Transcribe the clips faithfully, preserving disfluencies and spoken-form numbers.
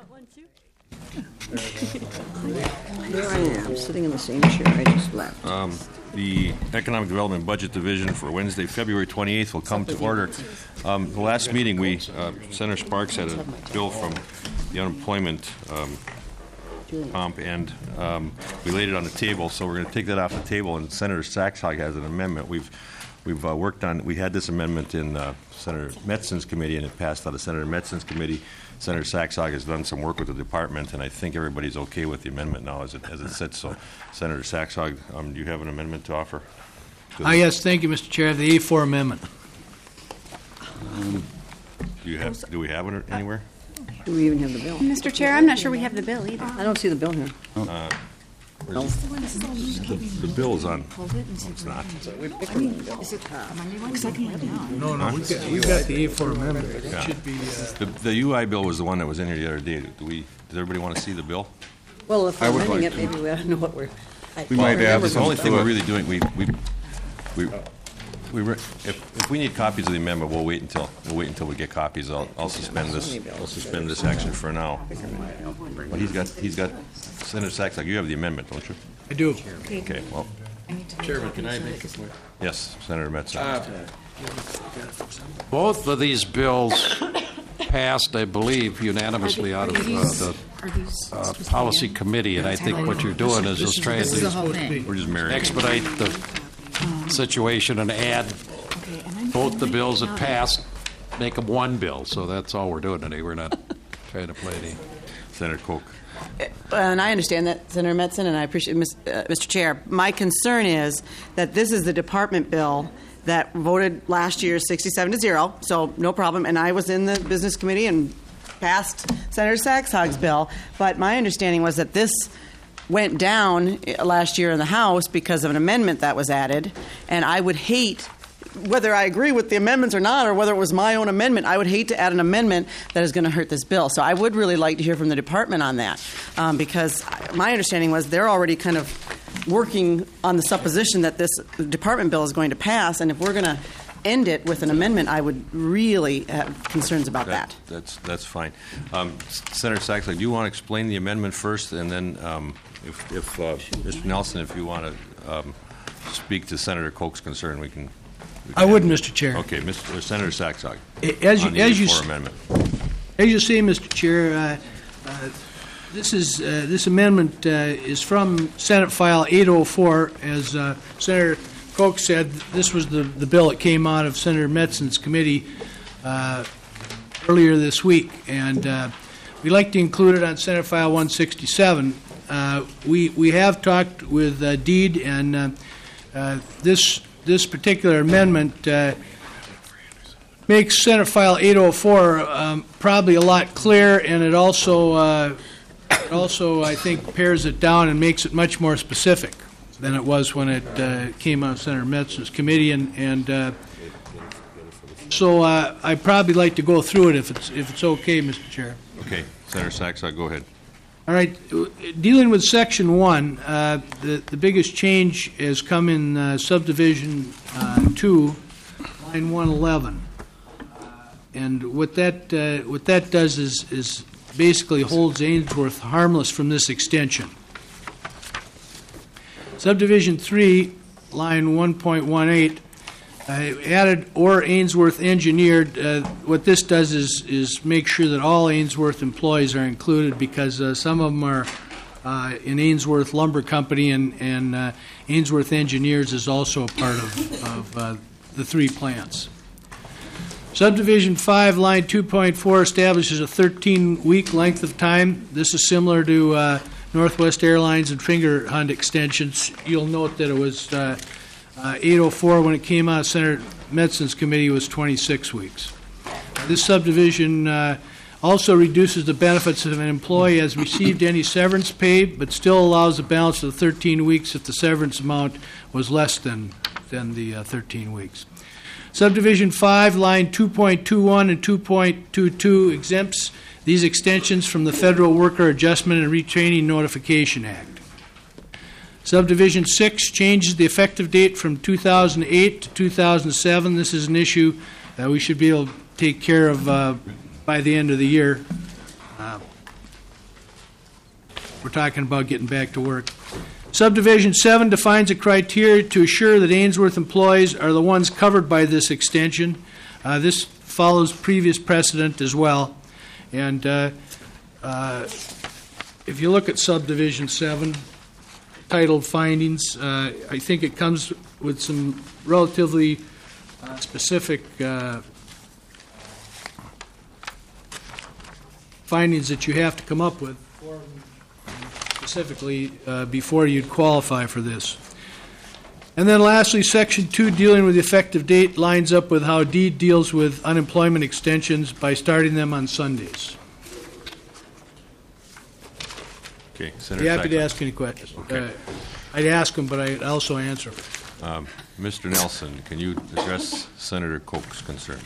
want one too? There I am, sitting in the same chair I just left. Um, the Economic Development Budget Division for Wednesday, February twenty-eighth will come to order. Um, the last meeting, we uh, Senator Sparks had a bill from the unemployment um, comp, and um, we laid it on the table, so we're going to take that off the table, and Senator Saxhog has an amendment. We've we've uh, worked on, we had this amendment in uh, Senator Metzon's committee, and it passed out of Senator Metzon's committee. Senator Saxhog has done some work with the department, and I think everybody's okay with the amendment now as it as it sits. So, Senator Saxhog, um, do you have an amendment to offer? Ah, yes, thank you, Mister Chair. The A four amendment. Um, do you have? Do we have it anywhere? Do we even have the bill? Mister Chair, I'm not sure we have the bill either. I don't see the bill here. Uh, No. the, the bill is on. No, it's not. No, no, we've got, we've got the A four amendment. It Yeah. should be, uh, The, the U I bill was the one that was in here the other day. Do we? Does everybody want to see the bill? Well, if I we're would amending like it, to. maybe we ought to know what we're... I- We might I have remember The only some- thing we're really doing, we we we we re- if if we need copies of the amendment, we'll wait until we'll wait until we get copies. I'll I'll suspend this. I'll suspend this action for now. But he's got he's got Senator Saxhog. You have the amendment, don't you? I do. Okay. Well, Chairman, can I make a point? yes, Senator Metzger. Both of these bills passed, I believe, unanimously out of uh, the uh, policy committee, and I think what you're doing is just trying This is the to whole thing. We're just marrying. expedite the situation and add both the bills that passed, make them one bill. So that's all we're doing today. We're not trying to play any. Senator Koch. And I understand that, Senator Metzen, and I appreciate, uh, Mister Chair. My concern is that this is the department bill that voted last year sixty-seven to zero, so no problem. And I was in the business committee and passed Senator Saxhog's bill. But my understanding was that this went down last year in the House because of an amendment that was added. And I would hate, whether I agree with the amendments or not, or whether it was my own amendment, I would hate to add an amendment that is going to hurt this bill. So I would really like to hear from the department on that, um, because my understanding was they're already kind of working on the supposition that this department bill is going to pass, and if we're going to end it with an amendment, I would really have concerns about that. that. That's that's fine. Um, Senator Saxhog, do you want to explain the amendment first, and then um, if, if uh, Mister Nelson, if you want to um, speak to Senator Koch's concern, we can. we can I would, Mister Chair. Okay, Mister Senator Saxhog. As you, on the as you, A four amendment. as you say, Mister Chair, uh, uh, this is uh, this amendment uh, is from Senate File eight oh four. As uh, Senator Koch said, this was the, the bill that came out of Senator Metzon's committee uh, earlier this week, and uh, we'd like to include it on Senate File one sixty-seven. Uh, we we have talked with uh, Deed, and uh, uh, this this particular amendment uh, makes Senate File eight oh four um, probably a lot clearer, and it also uh, it also I think pares it down and makes it much more specific than it was when it uh, came out of Senator Metzger's committee, and and uh, so uh, I'd probably like to go through it if it's if it's okay, Mister Chair. Okay, Senator Saxhog, go ahead. All right, dealing with Section one, uh, the the biggest change has come in uh, subdivision uh, two, line one eleven, and what that uh, what that does is is basically holds Ainsworth harmless from this extension. Subdivision three, line one point one eight, uh, added or Ainsworth engineered. Uh, what this does is is make sure that all Ainsworth employees are included, because uh, some of them are uh, in Ainsworth Lumber Company, and, and uh, Ainsworth Engineers is also a part of, of uh, the three plants. Subdivision five, line two point four, establishes a thirteen-week length of time. This is similar to uh, Northwest Airlines and Finger Hunt extensions. You'll note that it was uh, uh, eight oh four when it came out of Senator Metzon's committee was twenty-six weeks. This subdivision uh, also reduces the benefits if an employee has received any severance pay, but still allows the balance of the thirteen weeks if the severance amount was less than, than the uh, thirteen weeks. Subdivision five, line two point two one and two point two two exempts these extensions from the Federal Worker Adjustment and Retraining Notification Act. Subdivision six changes the effective date from two thousand eight to two thousand seven. This is an issue that we should be able to take care of uh, by the end of the year. Uh, we're talking about getting back to work. Subdivision seven defines a criteria to assure that Ainsworth employees are the ones covered by this extension. Uh, this follows previous precedent as well. And uh, uh, if you look at subdivision seven, titled findings, uh, I think it comes with some relatively uh, specific uh, findings that you have to come up with, specifically uh, before you'd qualify for this. And then lastly, section two, dealing with the effective date, lines up with how D deals with unemployment extensions by starting them on Sundays. Okay, Senator Be happy to Sackler. ask any questions. Okay. Uh, I'd ask them, but I'd also answer them. Um, Mister Nelson, can you address Senator Koch's concern?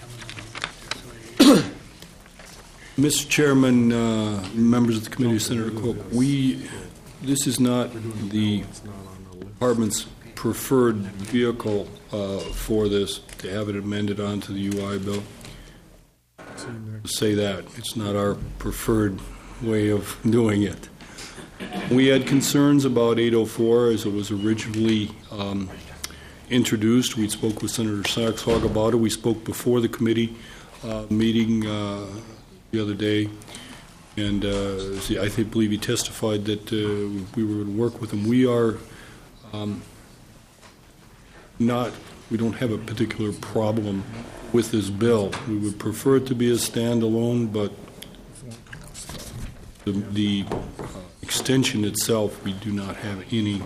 Mister Chairman, uh, members of the committee, Senator Cook, we, this is not the department's preferred vehicle uh, for this, to have it amended onto the U I bill. Say that. It's not our preferred way of doing it. We had concerns about eight oh four as it was originally um, introduced. We spoke with Senator Saxhog about it. We spoke before the committee uh, meeting uh, the other day, and uh, see, I think, believe he testified that uh, we were going to work with him. We are um, not, we don't have a particular problem with this bill. We would prefer it to be a standalone, but the, the uh, extension itself, we do not have any.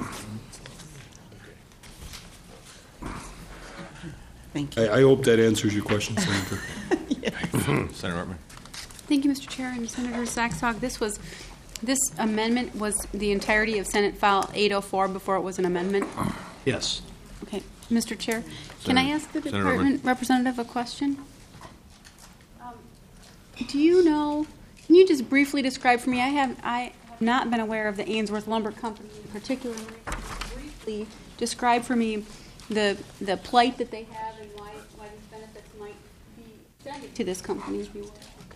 Thank you. I, I hope that answers your question, Senator. Senator Ortman. Thank you, Mister Chair and Senator Saxhog. This was, this amendment was the entirety of Senate File eight oh four before it was an amendment. Yes. Okay, Mister Chair, can I Senator- ask the Senator department representative a question? Um, do you know? Can you just briefly describe for me? I have I have not been aware of the Ainsworth Lumber Company in particular. Briefly describe for me the the plight that they have and why why these benefits might be extended to this company, if you will.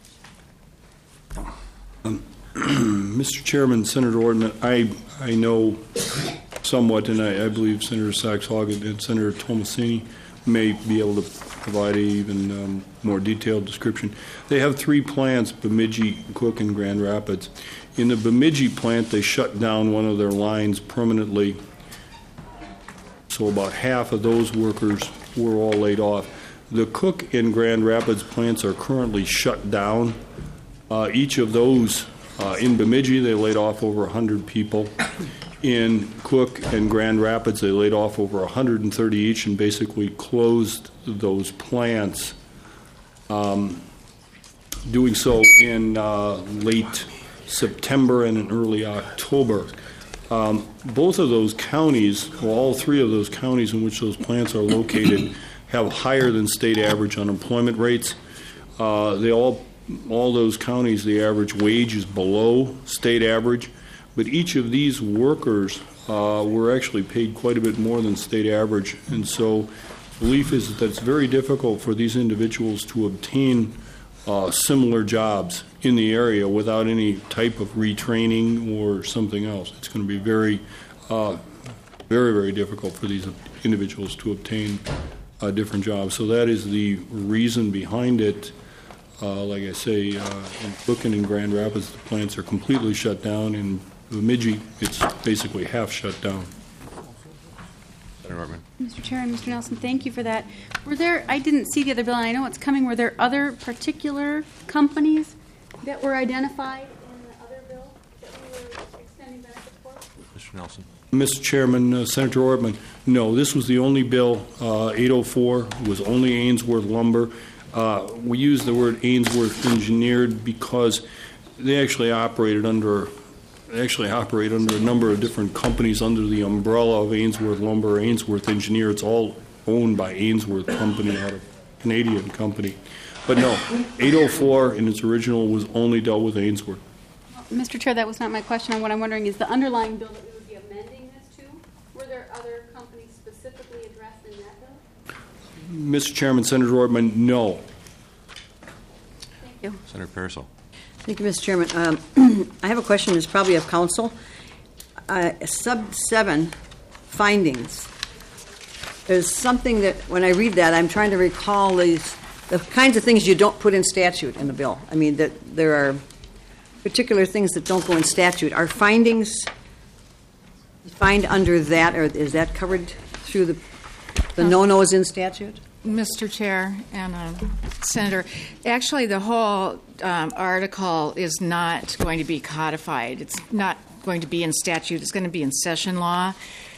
Mister Chairman, Senator Ortman, I I know somewhat, and I, I believe Senator Saxhog and Senator Tomasini may be able to provide a even um, more detailed description. They have three plants, Bemidji, Cook, and Grand Rapids. In the Bemidji plant, they shut down one of their lines permanently, so about half of those workers were all laid off. The Cook and Grand Rapids plants are currently shut down. Uh, each of those, uh, in Bemidji, they laid off over one hundred people. In Cook and Grand Rapids, they laid off over one hundred thirty each and basically closed those plants, um, doing so in uh, late September and in early October. Um, both of those counties, well, all three of those counties in which those plants are located, have higher than state average unemployment rates. Uh, they all All those counties, the average wage is below state average, but each of these workers uh, were actually paid quite a bit more than state average, and so belief is that it's very difficult for these individuals to obtain uh, similar jobs in the area without any type of retraining or something else. It's going to be very, uh, very, very difficult for these individuals to obtain uh, different jobs. So that is the reason behind it. Uh, like I say, uh, in Cook and in Grand Rapids, the plants are completely shut down. In Bemidji, it's basically half shut down. Senator Ortman. Mister Chair and Mister Nelson, thank you for that. Were there, I didn't see the other bill, and I know it's coming, were there other particular companies that were identified in the other bill that we were extending benefits for? Mister Nelson. Mister Chairman, uh, Senator Ortman, no, this was the only bill, uh, eight oh four, it was only Ainsworth Lumber. Uh, we use the word Ainsworth Engineered because they actually operated under, they actually operate under a number of different companies under the umbrella of Ainsworth Lumber or Ainsworth Engineer. It's all owned by Ainsworth Company, out of Canadian company. But no, eight oh four in its original was only dealt with Ainsworth. Mister Chair, that was not my question. And what I'm wondering is the underlying bill that we would be amending this to, were there other companies specifically addressed in that bill? Mister Chairman, Senator Ortman, no. Thank you. Senator Pariseau. Thank you, Mister Chairman. Um, I have a question, it's probably of council. Uh, Sub seven, findings. There's something that, when I read that, I'm trying to recall these, the kinds of things you don't put in statute in the bill. I mean, that there are particular things that don't go in statute. Are findings defined under that, or is that covered through the, the no-nos in statute? Mister Chair and uh, Senator, actually the whole um, article is not going to be codified. It's not going to be in statute. It's going to be in session law.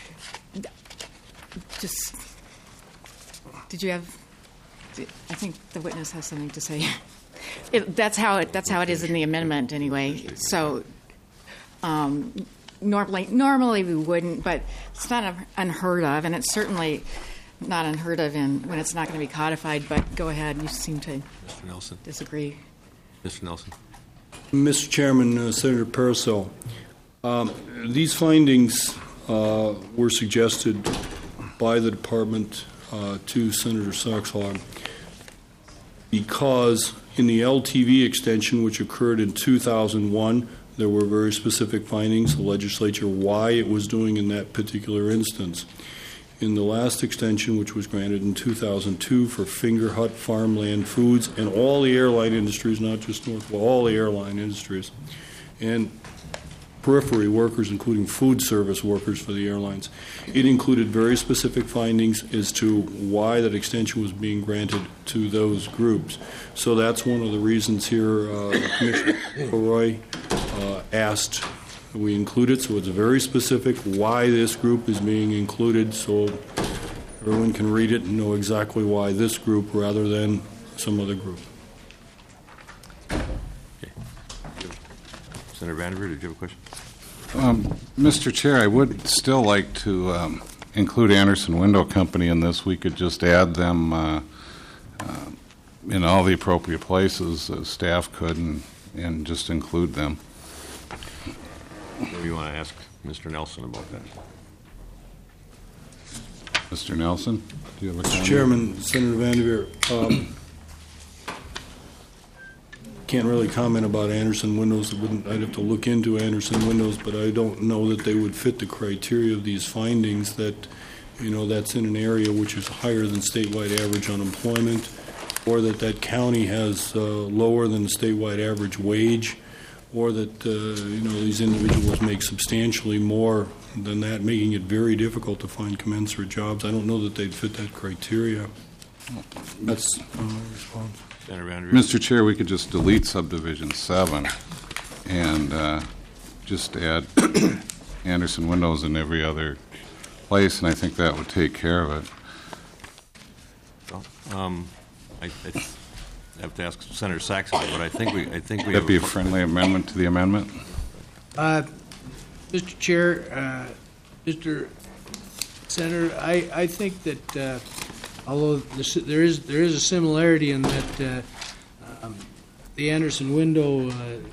Just, did you have, I think the witness has something to say. It, that's how it, that's how it is in the amendment anyway. So um, normally, normally we wouldn't, but it's not unheard of, and it's certainly not unheard of in when it's not going to be codified. But go ahead. You seem to Mister Nelson. disagree. Mister Nelson. Mister Chairman, uh, Senator Paraso, um, these findings uh, were suggested by the department uh, to Senator Saxhog because in the L T V extension, which occurred in two thousand one, there were very specific findings, the legislature, why it was doing in that particular instance. In the last extension, which was granted in two thousand two for Finger Hut, Farmland Foods, and all the airline industries, not just Northwell, all the airline industries, and periphery workers, including food service workers for the airlines. It included very specific findings as to why that extension was being granted to those groups. So that's one of the reasons here uh, Commissioner Roy uh, asked we include it, so it's very specific why this group is being included, so everyone can read it and know exactly why this group rather than some other group. Okay. Senator Vanderveer, did you have a question? Um, Mister Chair, I would still like to um, include Anderson Window Company in this. We could just add them uh, uh, in all the appropriate places, uh, staff could, and, and just include them. Maybe you want to ask Mister Nelson about that. Mister Nelson, do you have a Mister comment? Chairman, Senator Vanderveer, um, can't really comment about Anderson Windows. It wouldn't, I'd have to look into Anderson Windows, but I don't know that they would fit the criteria of these findings that, you know, that's in an area which is higher than statewide average unemployment, or that that county has uh, lower than the statewide average wage, or that, uh, you know, these individuals make substantially more than that, making it very difficult to find commensurate jobs. I don't know that they'd fit that criteria. That's uh, my response. Senator Vanderveer. Mister Chair, we could just delete subdivision seven and uh, just add Anderson Windows in every other place, and I think that would take care of it. Well, um, I, I have to ask Senator Saxon, but I think we, I think we. Would that be a have friendly amendment to the amendment? Uh, Mister Chair, uh, Mister Senator, I, I think that uh, although this, there is there is a similarity in that uh, um, the Anderson Window uh,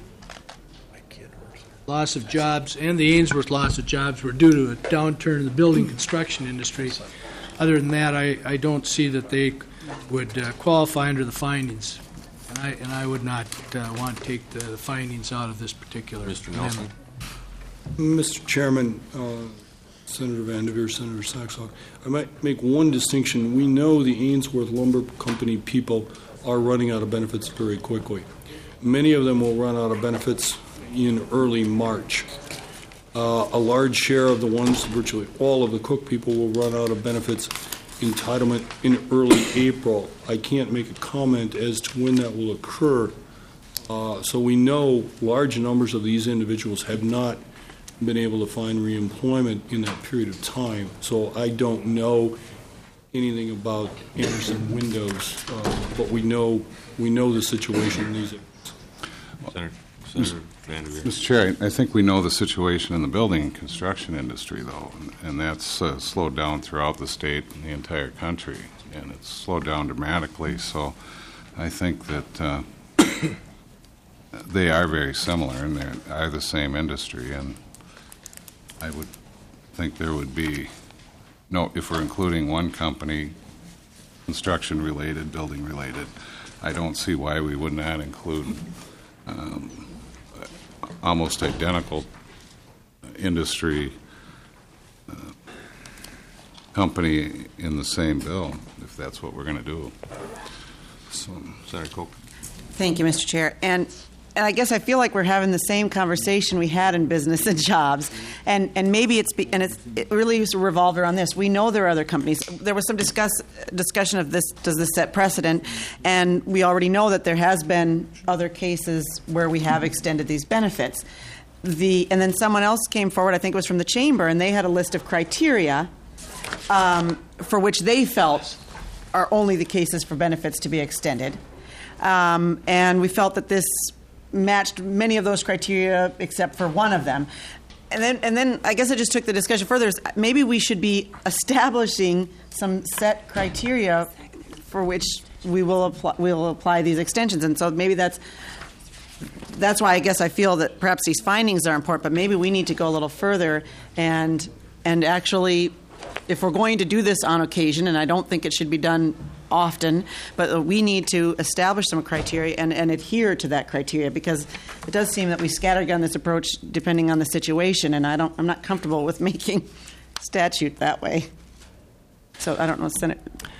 loss of jobs and the Ainsworth loss of jobs were due to a downturn in the building construction industry. Other than that, I, I don't see that they would uh, qualify under the findings, and I and I would not uh, want to take the, the findings out of this particular Mister Nelson. amendment. Mister Chairman, uh, Senator Vanderveer, Senator Saxhog, I might make one distinction. We know the Ainsworth Lumber Company people are running out of benefits very quickly. Many of them will run out of benefits in early March. Uh, a large share of the ones, virtually all of the Cook people, will run out of benefits entitlement in early April. I can't make a comment as to when that will occur. Uh, so we know large numbers of these individuals have not been able to find reemployment in that period of time. So I don't know anything about Anderson Windows, uh, but we know we know the situation in these areas. Senator, Senator Vanderveer. Mister Chair, I I think we know the situation in the building and construction industry, though, and- and that's uh, slowed down throughout the state and the entire country, and it's slowed down dramatically. So I think that uh, they are very similar, and they are the same industry, and I would think there would be, no, if we're including one company, construction-related, building-related, I don't see why we would not include um, almost identical industry uh, company in the same bill, if that's what we're going to do. So, Senator Koch. Thank you, Mister Chair. And, and I guess I feel like we're having the same conversation we had in Business and Jobs, and and maybe it's be, and it's it really is revolved around this. We know there are other companies. There was some discuss discussion of this. Does this set precedent? And we already know that there has been other cases where we have extended these benefits. The and then someone else came forward. I think it was from the chamber, and they had a list of criteria um, for which they felt are only the cases for benefits to be extended. Um, and we felt that this matched many of those criteria except for one of them. And then, and then I guess I just took the discussion further. Is maybe we should be establishing some set criteria for which we will apply, we will apply these extensions. And so maybe that's that's why I guess I feel that perhaps these findings are important. But maybe we need to go a little further and and actually, if we're going to do this on occasion, and I don't think it should be done often, but we need to establish some criteria and, and adhere to that criteria, because it does seem that we scattergun this approach depending on the situation, and I don't, I'm not comfortable with making statute that way. So I don't know, Senate.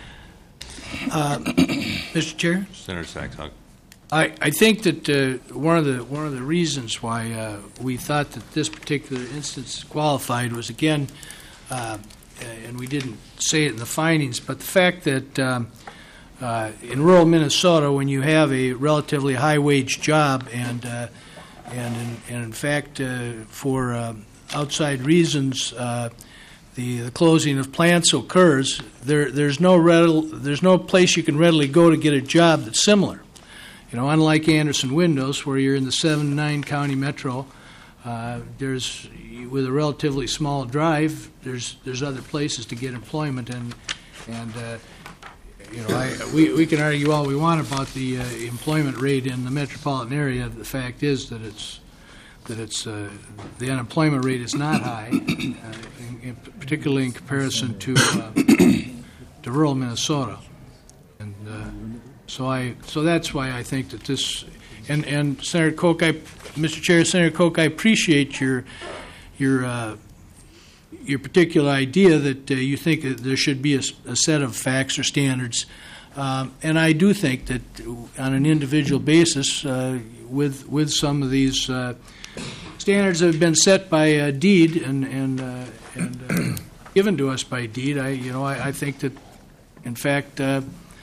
Uh, Mister Chair? Senator Sachs-Hog. I, I think that uh, one of the one of the reasons why uh, we thought that this particular instance qualified was, again, uh, and we didn't say it in the findings, but the fact that um, uh, in rural Minnesota, when you have a relatively high-wage job, and uh, and, in, and in fact, uh, for uh, outside reasons, uh, the, the closing of plants occurs, there there's no readil- there's no place you can readily go to get a job that's similar. You know, unlike Anderson Windows, where you're in the seven nine county metro. Uh, there's, with a relatively small drive, there's there's other places to get employment, and and uh, you know I, we we can argue all we want about the uh, employment rate in the metropolitan area. The fact is that it's that it's uh, the unemployment rate is not high, uh, in, in, particularly in comparison to uh, to rural Minnesota, and uh, so I so that's why I think that this. And, and Senator Koch, I, Mister Chair, Senator Koch, I appreciate your your uh, your particular idea that uh, you think that there should be a, a set of facts or standards, um, and I do think that on an individual basis, uh, with with some of these uh, standards that have been set by uh, deed and and uh, and uh, given to us by deed, I you know I, I think that in fact. Uh,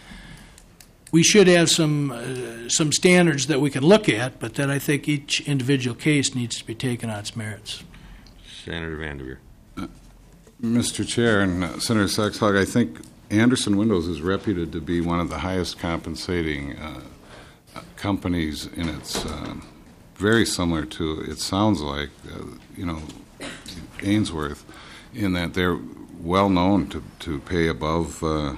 We should have some uh, some standards that we can look at, but that I think each individual case needs to be taken on its merits. Senator Vanderveer. Uh, Mister Chair and uh, Senator Sachs-Hog, I think Anderson Windows is reputed to be one of the highest compensating uh, companies in its, uh, very similar to, it sounds like, uh, you know, Ainsworth, in that they're well known to, to pay above uh,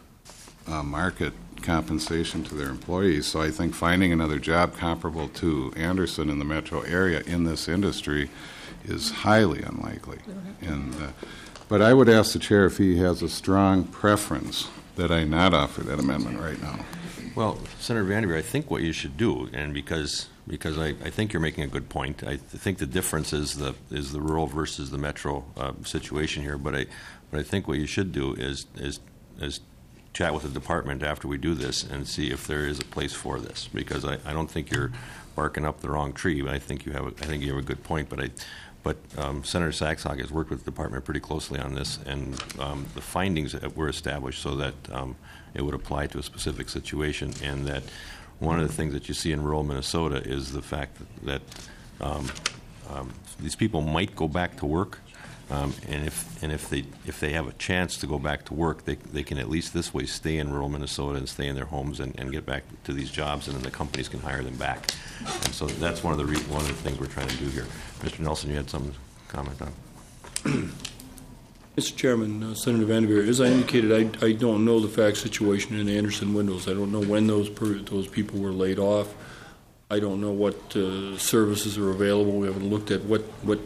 uh, market compensation to their employees. So I think finding another job comparable to Anderson in the metro area in this industry is highly unlikely. And uh, but I would ask the chair if he has a strong preference that I not offer that amendment right now. Well, Senator Vanderveer, I think what you should do, and because because I, I think you're making a good point. I th- think the difference is the is the rural versus the metro uh, situation here. But I but I think what you should do is is is chat with the department after we do this and see if there is a place for this, because I, I don't think you're barking up the wrong tree, but I think you have a, I think you have a good point. But I, but um, Senator Sachs-Hog has worked with the department pretty closely on this, and um, the findings were established so that um, it would apply to a specific situation, and that one of the things that you see in rural Minnesota is the fact that, that um, um, these people might go back to work. Um, and if and if they if they have a chance to go back to work, they they can at least this way stay in rural Minnesota and stay in their homes and, and get back to these jobs, and then the companies can hire them back. And so that's one of the re- one of the things we're trying to do here. Mister Nelson, you had some comment on. Mister Chairman, uh, Senator Vanderveer, as I indicated, I, I don't know the fact situation in Anderson Windows. I don't know when those per, those people were laid off. I don't know what uh, services are available. We haven't looked at what what.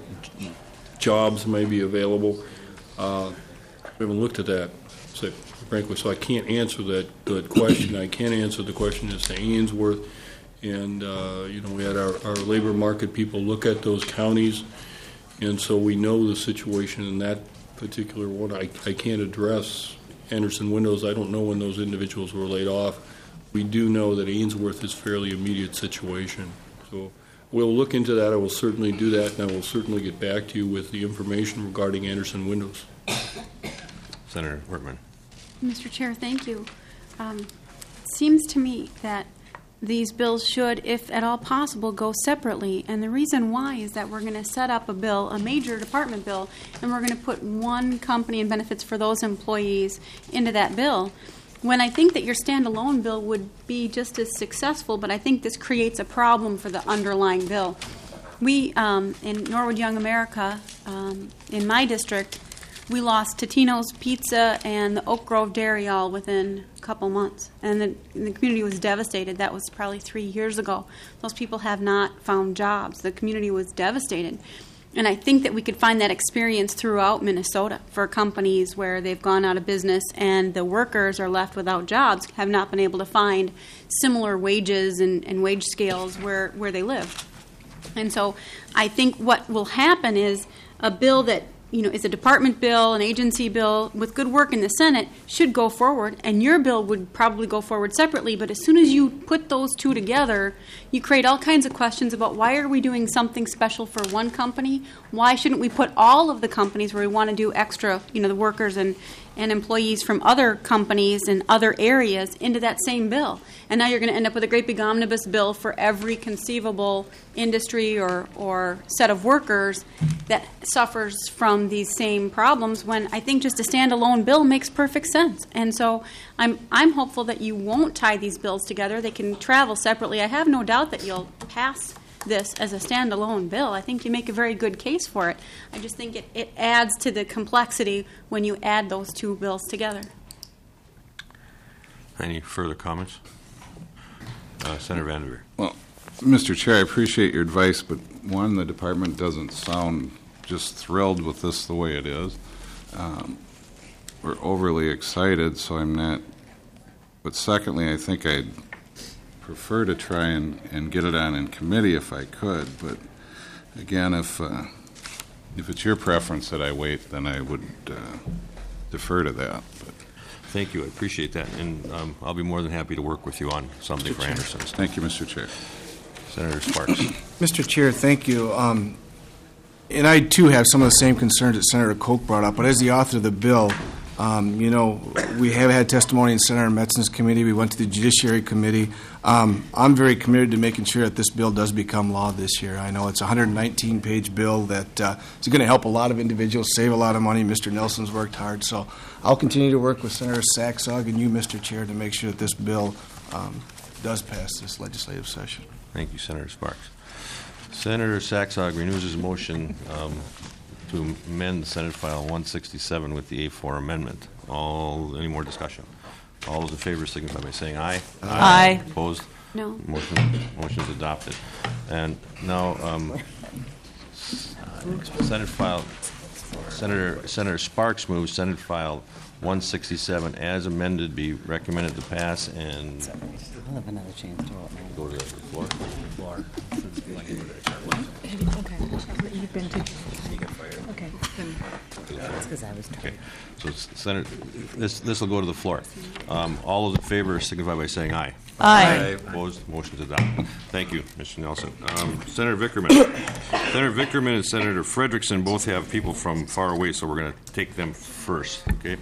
jobs may be available. Uh, we haven't looked at that, so, frankly, so I can't answer that, that question. I can't answer the question as to Ainsworth And, uh, you know, we had our, our labor market people look at those counties, and so we know the situation in that particular one. I, I can't address Anderson Windows. I don't know when those individuals were laid off. We do know that Ainsworth is fairly immediate situation. So we'll look into that. I will certainly do that, and I will certainly get back to you with the information regarding Anderson Windows. Senator Wortman. Mister Chair, thank you. Um, it seems to me that these bills should, if at all possible, go separately. And the reason why is that we're going to set up a bill, a major department bill, and we're going to put one company and benefits for those employees into that bill. When I think that your standalone bill would be just as successful, but I think this creates a problem for the underlying bill. We, um, in Norwood Young America, um, in my district, we lost Totino's Pizza and the Oak Grove Dairy all within a couple months. And the, and the community was devastated. That was probably three years ago. Those people have not found jobs. The community was devastated. And I think that we could find that experience throughout Minnesota for companies where they've gone out of business and the workers are left without jobs, have not been able to find similar wages and, and wage scales where, where they live. And so I think what will happen is a bill that you know, is a department bill, an agency bill, with good work in the Senate, should go forward, and your bill would probably go forward separately. But as soon as you put those two together, you create all kinds of questions about why are we doing something special for one company? Why shouldn't we put all of the companies where we want to do extra, you know, the workers and, and employees from other companies and other areas into that same bill? And now you're going to end up with a great big omnibus bill for every conceivable industry or, or set of workers that suffers from these same problems, when I think just a standalone bill makes perfect sense. And so I'm I'm hopeful that you won't tie these bills together. They can travel separately. I have no doubt that you'll pass this as a standalone bill. I think you make a very good case for it. I just think it, it adds to the complexity when you add those two bills together. Any further comments? Uh, Senator Vanderveer. Well, Mister Chair, I appreciate your advice, but one, the department doesn't sound just thrilled with this the way it is. Um, we're overly excited, so I'm not. But secondly, I think I'd prefer to try and, and get it on in committee if I could. But again, if uh, if it's your preference that I wait, then I would uh, defer to that. But thank you. I appreciate that. And um, I'll be more than happy to work with you on something for Anderson. Thank you, Mister Chair. Senator Sparks. Mister Chair, thank you. Um, and I, too, have some of the same concerns that Senator Koch brought up. But as the author of the bill, um, you know, we have had testimony in Senator Metzen's committee. We went to the Judiciary Committee. Um, I'm very committed to making sure that this bill does become law this year. I know it's a one hundred nineteen page bill that uh, is going to help a lot of individuals, save a lot of money. Mister Nelson's worked hard. So I'll continue to work with Senator Saxog and you, Mister Chair, to make sure that this bill um, does pass this legislative session. Thank you, Senator Sparks. Senator Saxog renews his motion um, to amend Senate File one sixty-seven with the A four amendment. All any more discussion? All those in favor signify by saying aye. Aye. Opposed? No. Motion motion is adopted. And now um, Senate File Senator Senator Sparks moves Senate File one sixty-seven as amended be recommended to pass and I'll have another chance to vote now. go to the floor. Okay. You've been to. Okay. Then. That's because I was tired. Okay. So Senator, this this will go to the floor. Um, all those in favor signify by saying aye. Aye. Opposed? Motion is adopted. Thank you, Mister Nelson. Um, Senator Vickerman. Senator Vickerman and Senator Frederickson both have people from far away, so we're going to take them first. Okay.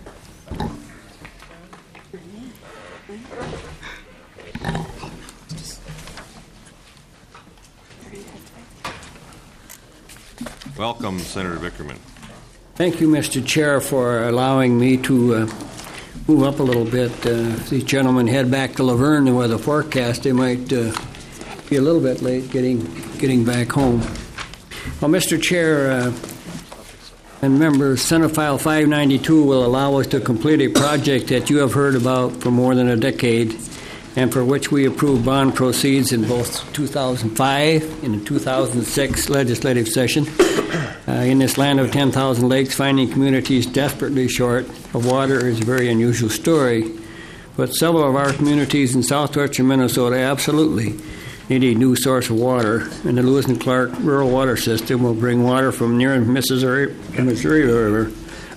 Welcome, Senator Vickerman. Thank you, Mister Chair, for allowing me to uh, move up a little bit. Uh, if these gentlemen head back to Laverne and with the forecast, they might uh, be a little bit late getting getting back home. Well, Mister Chair uh, and members, Senate File five ninety-two will allow us to complete a project that you have heard about for more than a decade and for which we approved bond proceeds in both two thousand five and the two thousand six legislative session. Uh, in this land of ten thousand lakes, finding communities desperately short of water is a very unusual story, but several of our communities in southwestern Minnesota absolutely need a new source of water, and the Lewis and Clark Rural Water System will bring water from near Missouri, Missouri River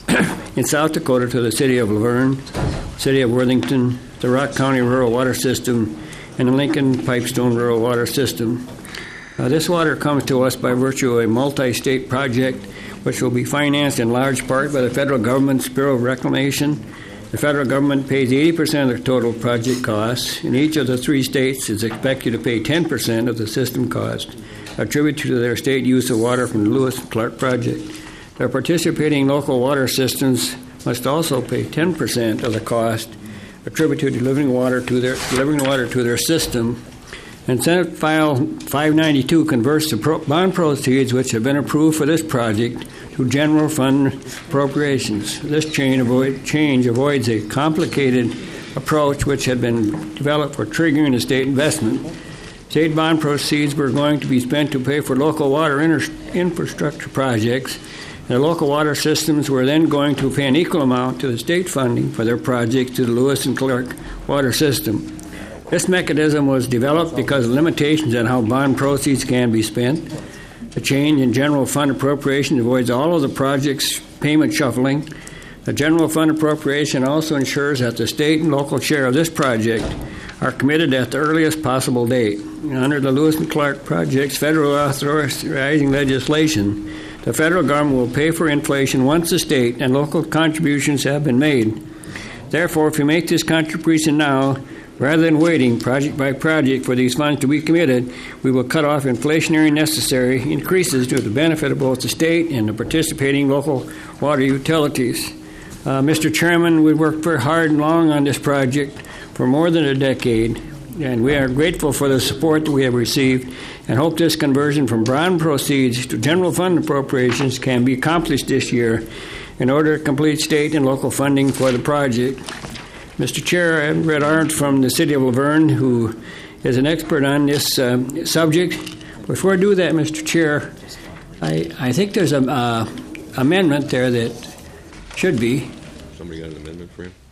in South Dakota to the city of Laverne, city of Worthington, the Rock County Rural Water System, and the Lincoln Pipestone Rural Water System. Uh, this water comes to us by virtue of a multi-state project which will be financed in large part by the federal government's Bureau of Reclamation. The federal government pays eighty percent of the total project costs, and each of the three states is expected to pay ten percent of the system cost attributed to their state use of water from the Lewis and Clark project. Their participating local water systems must also pay ten percent of the cost attributed to delivering water to their delivering water to their system. And Senate File five ninety-two converts the pro- bond proceeds which have been approved for this project to general fund appropriations. This change, avoid, change avoids a complicated approach which had been developed for triggering the state investment. State bond proceeds were going to be spent to pay for local water inter- infrastructure projects, and the local water systems were then going to pay an equal amount to the state funding for their projects to the Lewis and Clark water system. This mechanism was developed because of limitations on how bond proceeds can be spent. The change in general fund appropriation avoids all of the project's payment shuffling. The general fund appropriation also ensures that the state and local share of this project are committed at the earliest possible date. Under the Lewis and Clark project's federal authorizing legislation, the federal government will pay for inflation once the state and local contributions have been made. Therefore, if we make this contribution now, rather than waiting project by project for these funds to be committed, we will cut off inflationary necessary increases to the benefit of both the state and the participating local water utilities. Uh, Mister Chairman, we worked very hard and long on this project for more than a decade, and we are grateful for the support that we have received and hope this conversion from bond proceeds to general fund appropriations can be accomplished this year in order to complete state and local funding for the project. Mister Chair, I'm Red Arndt from the city of Laverne, who is an expert on this uh, subject. Before I do that, Mister Chair, I, I think there's an uh, amendment there that should be. Somebody got an amendment for you?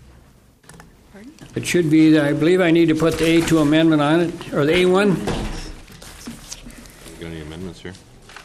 Pardon? It should be, I believe I need to put the A two amendment on it, or the A one. You got any amendments here?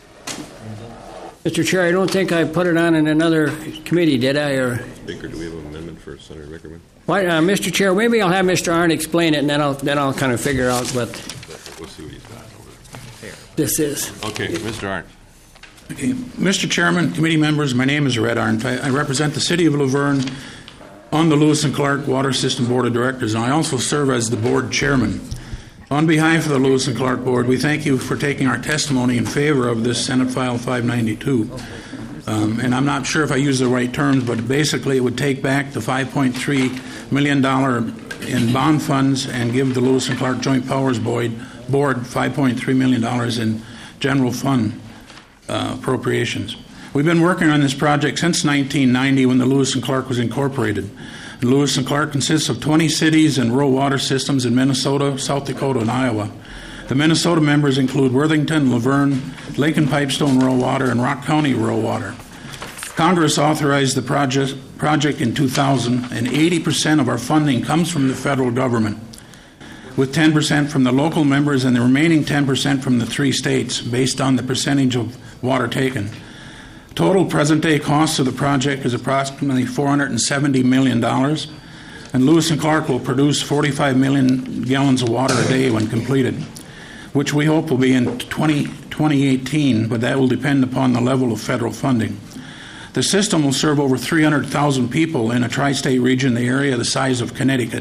Mister Chair, I don't think I put it on in another committee, did I? Or Baker, do we have an amendment for Senator Rickerman? why, uh, Mister Chair, maybe I'll have Mister Arndt explain it, and then I'll then I'll kind of figure out what We'll see what he's got over there. this is. Okay, Mister Arndt. Okay. Mister Chairman, committee members, my name is Red Arndt. I, I represent the city of Laverne on the Lewis and Clark Water System Board of Directors, and I also serve as the board chairman. On behalf of the Lewis and Clark Board, we thank you for taking our testimony in favor of this Senate File five ninety-two. Um, and I'm not sure if I use the right terms, but basically it would take back the five point three million dollars in bond funds and give the Lewis and Clark Joint Powers Board, board five point three million dollars in general fund uh, appropriations. We've been working on this project since nineteen ninety when the Lewis and Clark was incorporated. And Lewis and Clark consists of twenty cities and rural water systems in Minnesota, South Dakota, and Iowa. The Minnesota members include Worthington, Laverne, Lincoln Pipestone Rural Water, and Rock County Rural Water. Congress authorized the project, project in two thousand, and eighty percent of our funding comes from the federal government, with ten percent from the local members and the remaining ten percent from the three states, based on the percentage of water taken. Total present-day cost of the project is approximately four hundred seventy million dollars, and Lewis and Clark will produce forty-five million gallons of water a day when completed, which we hope will be in twenty eighteen, but that will depend upon the level of federal funding. The system will serve over three hundred thousand people in a tri-state region, the area the size of Connecticut.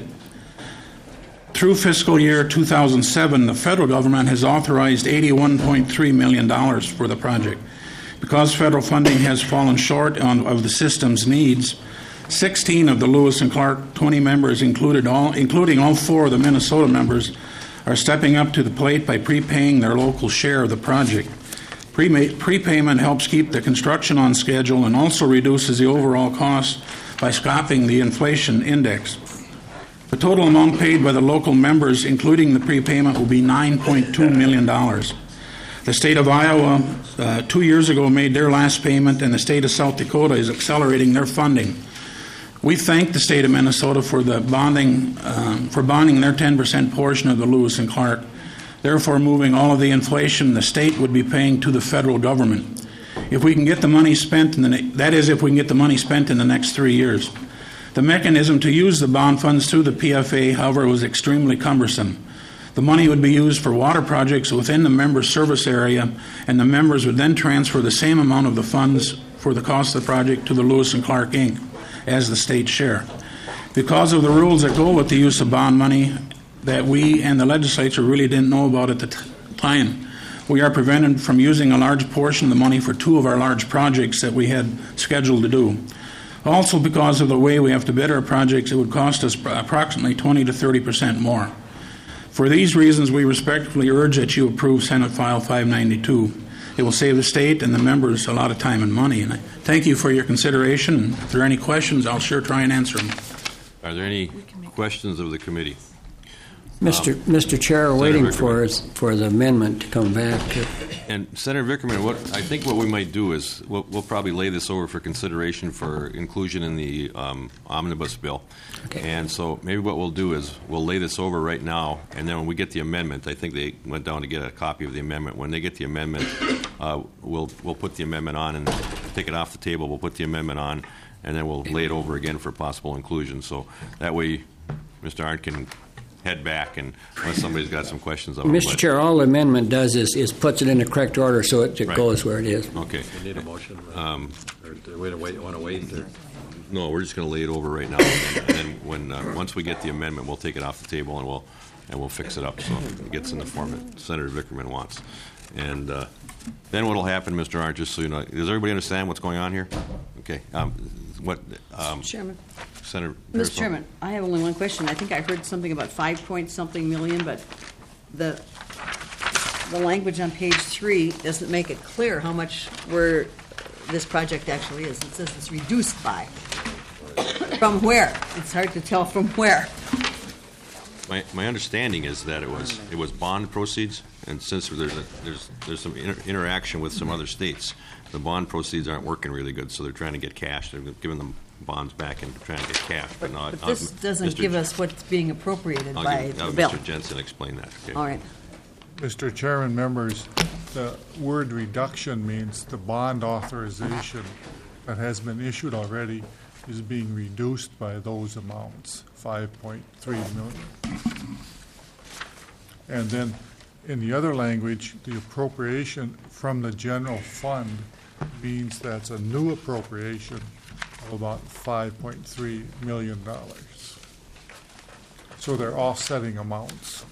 Through fiscal year two thousand seven, the federal government has authorized eighty-one point three million dollars for the project. Because federal funding has fallen short on, of the system's needs, sixteen of the Lewis and Clark twenty members, included all, including all four of the Minnesota members, are stepping up to the plate by prepaying their local share of the project. Pre- prepayment helps keep the construction on schedule and also reduces the overall cost by stopping the inflation index. The total amount paid by the local members, including the prepayment, will be nine point two million dollars. The state of Iowa, uh, two years ago, made their last payment, and the state of South Dakota is accelerating their funding. We thank the state of Minnesota for the bonding, um, for bonding their ten percent portion of the Lewis and Clark therefore moving all of the inflation the state would be paying to the federal government. If we can get the money spent, in the ne- that is, if we can get the money spent in the next three years. The mechanism to use the bond funds through the P F A, however, was extremely cumbersome. The money would be used for water projects within the member's service area, and the members would then transfer the same amount of the funds for the cost of the project to the Lewis and Clark, Incorporated as the state share. Because of the rules that go with the use of bond money that we and the legislature really didn't know about at the t- time, we are prevented from using a large portion of the money for two of our large projects that we had scheduled to do. Also, because of the way we have to bid our projects, it would cost us approximately twenty to thirty percent more. For these reasons, we respectfully urge that you approve Senate File five ninety-two. It will save the state and the members a lot of time and money. And I thank you for your consideration. And if there are any questions, I'll sure try and answer them. Are there any questions of the committee? Mister Um, Mister Chair, Senator waiting Vickerman. for us- for the amendment to come back. And Senator Vickerman, what I think what we might do is we'll, we'll probably lay this over for consideration for inclusion in the um, omnibus bill. Okay. And so maybe what we'll do is we'll lay this over right now, and then when we get the amendment, I think they went down to get a copy of the amendment. When they get the amendment, uh, we'll we'll put the amendment on and take it off the table. We'll put the amendment on, and then we'll lay it over again for possible inclusion. So that way, Mister Arndt can head back, and unless somebody's got some questions of it. Mister but- Chair, all the amendment does is, is puts it in the correct order so it, it Right. goes where it is. Okay. We need a motion, uh, Um, or do we wait- want to wait? or- No, we're just going to lay it over right now, and then when uh, once we get the amendment, we'll take it off the table and we'll and we'll fix it up so it gets in the form that Senator Vickerman wants. And uh, then what will happen, Mister Arndt? Just so you know, does everybody understand what's going on here? Okay. Um, what? Um, Chairman. Senator. Mister Chairman, I have only one question. I think I heard something about five point something million, but the the language on page three doesn't make it clear how much we're, this project actually is. It says it's reduced by. From where? It's hard to tell from where. My, my understanding is that it was it was bond proceeds, and since there's a, there's there's some inter- interaction with some other states, the bond proceeds aren't working really good, so they're trying to get cash. They're giving them bonds back and trying to get cash. But, not, But uh, this doesn't Mister give us what's being appropriated I'll by give, the uh, bill. Mister Jensen explain that. Okay. All right. Mister Chairman, members, the word reduction means the bond authorization that has been issued already is being reduced by those amounts, five point three million. And then in the other language, the appropriation from the general fund means that's a new appropriation of about five point three million dollars. So they're offsetting amounts.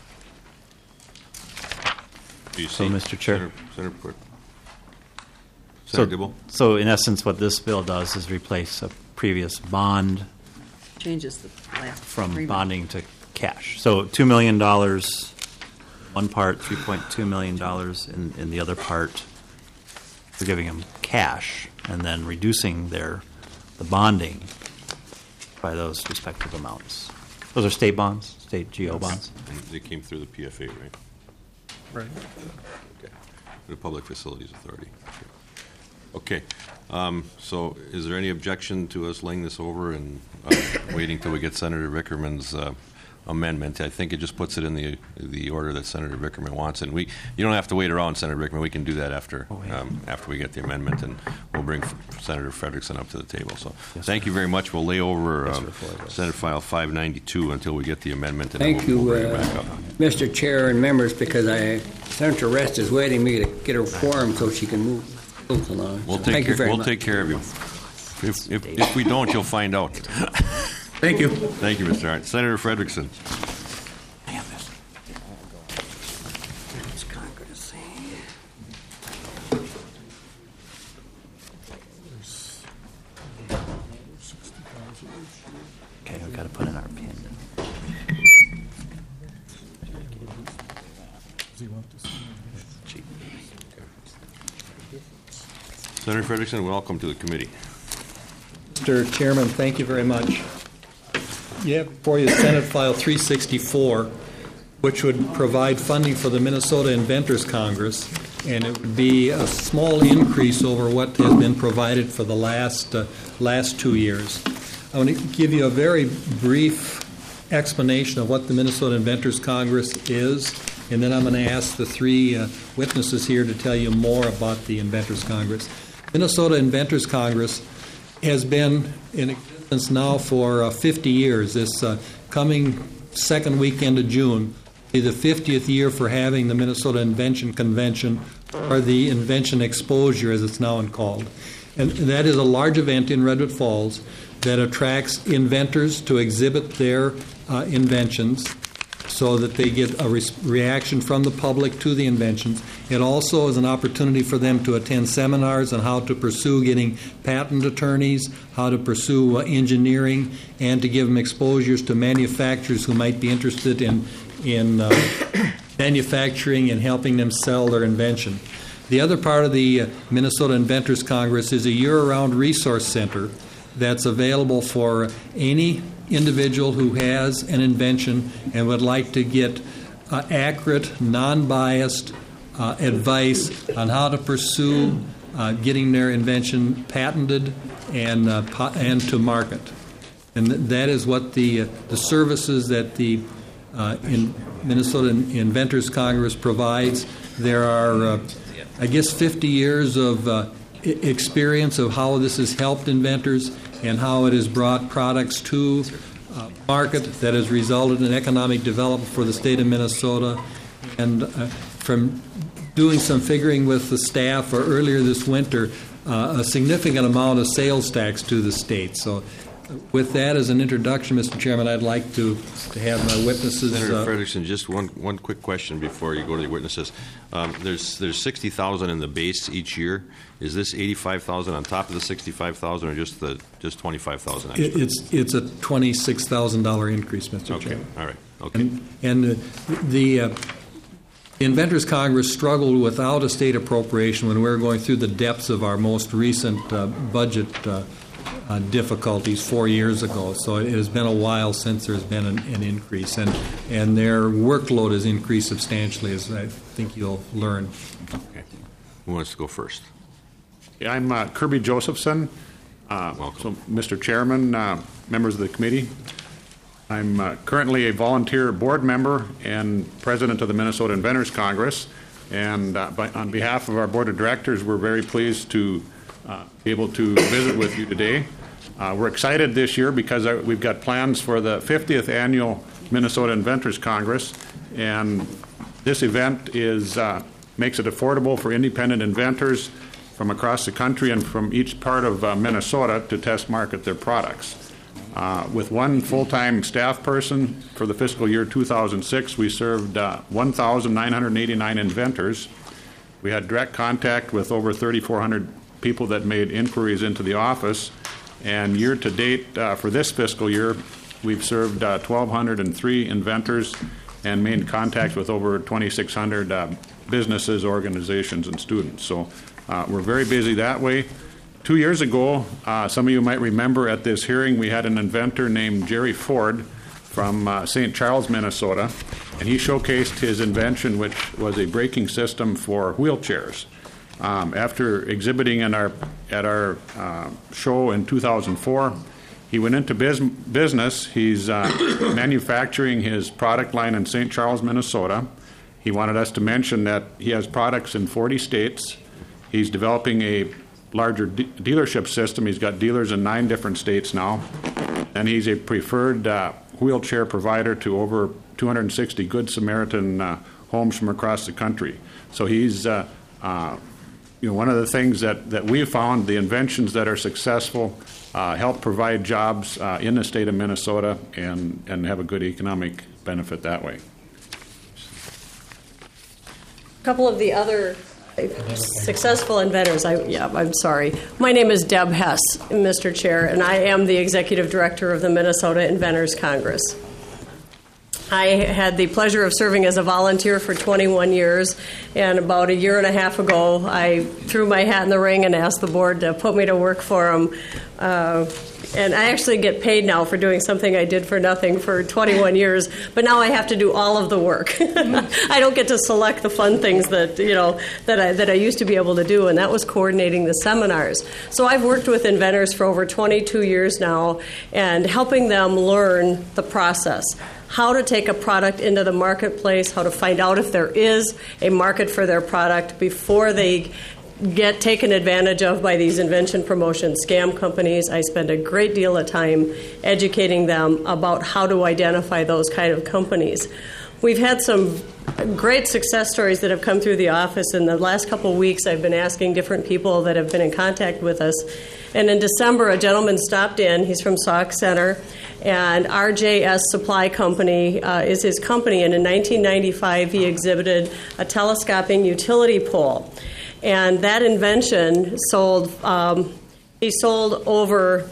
Do you So, see, Mister Chair. Senator, Senator, Port- So, Senator Dibble? so in essence, what this bill does is replace a previous bond Changes the last from agreement. bonding to cash. So two million dollars, one part, three point two million dollars in, in the other part. We're giving them cash and then reducing their, the bonding by those respective amounts. Those are state bonds, state G O bonds. And they came through the P F A, right? Right. Okay. The Public Facilities Authority. Okay. Um, so is there any objection to us laying this over and uh, waiting till we get Senator Vickerman's uh, amendment? I think it just puts it in the the order that Senator Vickerman wants, and we you don't have to wait around, Senator Vickerman. We can do that after um, after we get the amendment, and we'll bring Senator Frederickson up to the table. So thank you very much. We'll lay over um, Senate File five ninety-two until we get the amendment, and Thank then we'll, you, we'll bring it uh, back up. Mister Chair and members, because I, Senator Rest is waiting me to get her quorum so she can move, move along. We'll So take thank care, you very we'll much. take care of you. If, if, if we don't, you'll find out. Thank you. Thank you, Mister Hart. Senator Frederickson. Okay, we've got to put in our pin. Senator Frederickson, welcome to the committee. Mister Chairman, thank you very much. You have before you Senate File three sixty-four, which would provide funding for the Minnesota Inventors Congress, and it would be a small increase over what has been provided for the last uh, last two years. I want to give you a very brief explanation of what the Minnesota Inventors Congress is and then I'm going to ask the three uh, witnesses here to tell you more about the Inventors Congress. Minnesota Inventors Congress has been in existence now for uh, fifty years. This uh, coming second weekend of June will be the fiftieth year for having the Minnesota Invention Convention, or the Invention Exposure as it's now called. And that is a large event in Redwood Falls that attracts inventors to exhibit their uh, inventions so that they get a re- reaction from the public to the inventions. It also is an opportunity for them to attend seminars on how to pursue getting patent attorneys, how to pursue uh, engineering, and to give them exposures to manufacturers who might be interested in, in uh, manufacturing and helping them sell their invention. The other part of the uh, Minnesota Inventors Congress is a year-round resource center that's available for any individual who has an invention and would like to get uh, accurate, non-biased uh, advice on how to pursue uh, getting their invention patented and uh, po- and to market. And th- that is what the uh, the services that the uh, in Minnesota Inventors Congress provides. There are, uh, I guess, fifty years of uh, I- experience of how this has helped inventors and how it has brought products to uh, market that has resulted in economic development for the state of Minnesota. And uh, from doing some figuring with the staff or earlier this winter, uh, a significant amount of sales tax to the state. So with that as an introduction, Mister Chairman, I'd like to, to have my witnesses. Senator uh, Frederickson, just one one quick question before you go to the witnesses. Um, there's there's sixty thousand in the base each year. Is this eighty-five thousand on top of the sixty-five thousand, or just the just twenty-five thousand? it, it's it's a twenty-six thousand dollars increase, Mister Okay. Chairman. All right. Okay. And, and uh, the uh, Inventors Congress struggled without a state appropriation when we were going through the depths of our most recent uh, budget uh, uh, difficulties four years ago. So it has been a while since there's been an, an increase, and and their workload has increased substantially, as I think you'll learn. Okay. Who wants to go first? Yeah, I'm uh, Kirby Josephson. Uh, Welcome. So, Mister Chairman, uh, members of the committee, I'm uh, currently a volunteer board member and president of the Minnesota Inventors Congress. And uh, by, on behalf of our board of directors, we're very pleased to uh, be able to visit with you today. Uh, we're excited this year because uh, we've got plans for the fiftieth annual Minnesota Inventors Congress, and this event is uh, makes it affordable for independent inventors from across the country and from each part of uh, Minnesota to test market their products. Uh, with one full-time staff person for the fiscal year two thousand six, we served uh, one thousand nine hundred eighty-nine inventors. We had direct contact with over three thousand four hundred people that made inquiries into the office. And year-to-date uh, for this fiscal year, we've served uh, one thousand two hundred three inventors and made contact with over two thousand six hundred uh, businesses, organizations, and students. So uh, we're very busy that way. Two years ago, uh, some of you might remember at this hearing, we had an inventor named Jerry Ford from uh, Saint Charles, Minnesota, and he showcased his invention, which was a braking system for wheelchairs. Um, after exhibiting in our, at our uh, show in two thousand four, he went into biz- business. He's uh, manufacturing his product line in Saint Charles, Minnesota. He wanted us to mention that he has products in forty states. He's developing a larger de- dealership system. He's got dealers in nine different states now. And he's a preferred uh, wheelchair provider to over two hundred sixty Good Samaritan uh, homes from across the country. So he's, uh, uh, you know, one of the things that, that we've found, the inventions that are successful uh, help provide jobs uh, in the state of Minnesota and, and have a good economic benefit that way. A couple of the other successful inventors. I, yeah, I'm sorry. My name is Deb Hess, Mister Chair, and I am the Executive Director of the Minnesota Inventors Congress. I had the pleasure of serving as a volunteer for twenty-one years, and about a year and a half ago, I threw my hat in the ring and asked the board to put me to work for them. Uh, and I actually get paid now for doing something I did for nothing for twenty-one years, but now I have to do all of the work. I don't get to select the fun things that, you know, that I, that I used to be able to do, and that was coordinating the seminars. So I've worked with inventors for over twenty-two years now and helping them learn the process. how to take a product into the marketplace, how to find out if there is a market for their product before they get taken advantage of by these invention promotion scam companies. I spend a great deal of time educating them about how to identify those kind of companies. We've had some great success stories that have come through the office. In the last couple of weeks, I've been asking different people that have been in contact with us. And in December, a gentleman stopped in. He's from Sauk Center. And R J S Supply Company uh, is his company. And in nineteen ninety-five, he exhibited a telescoping utility pole. And that invention sold, um, he sold over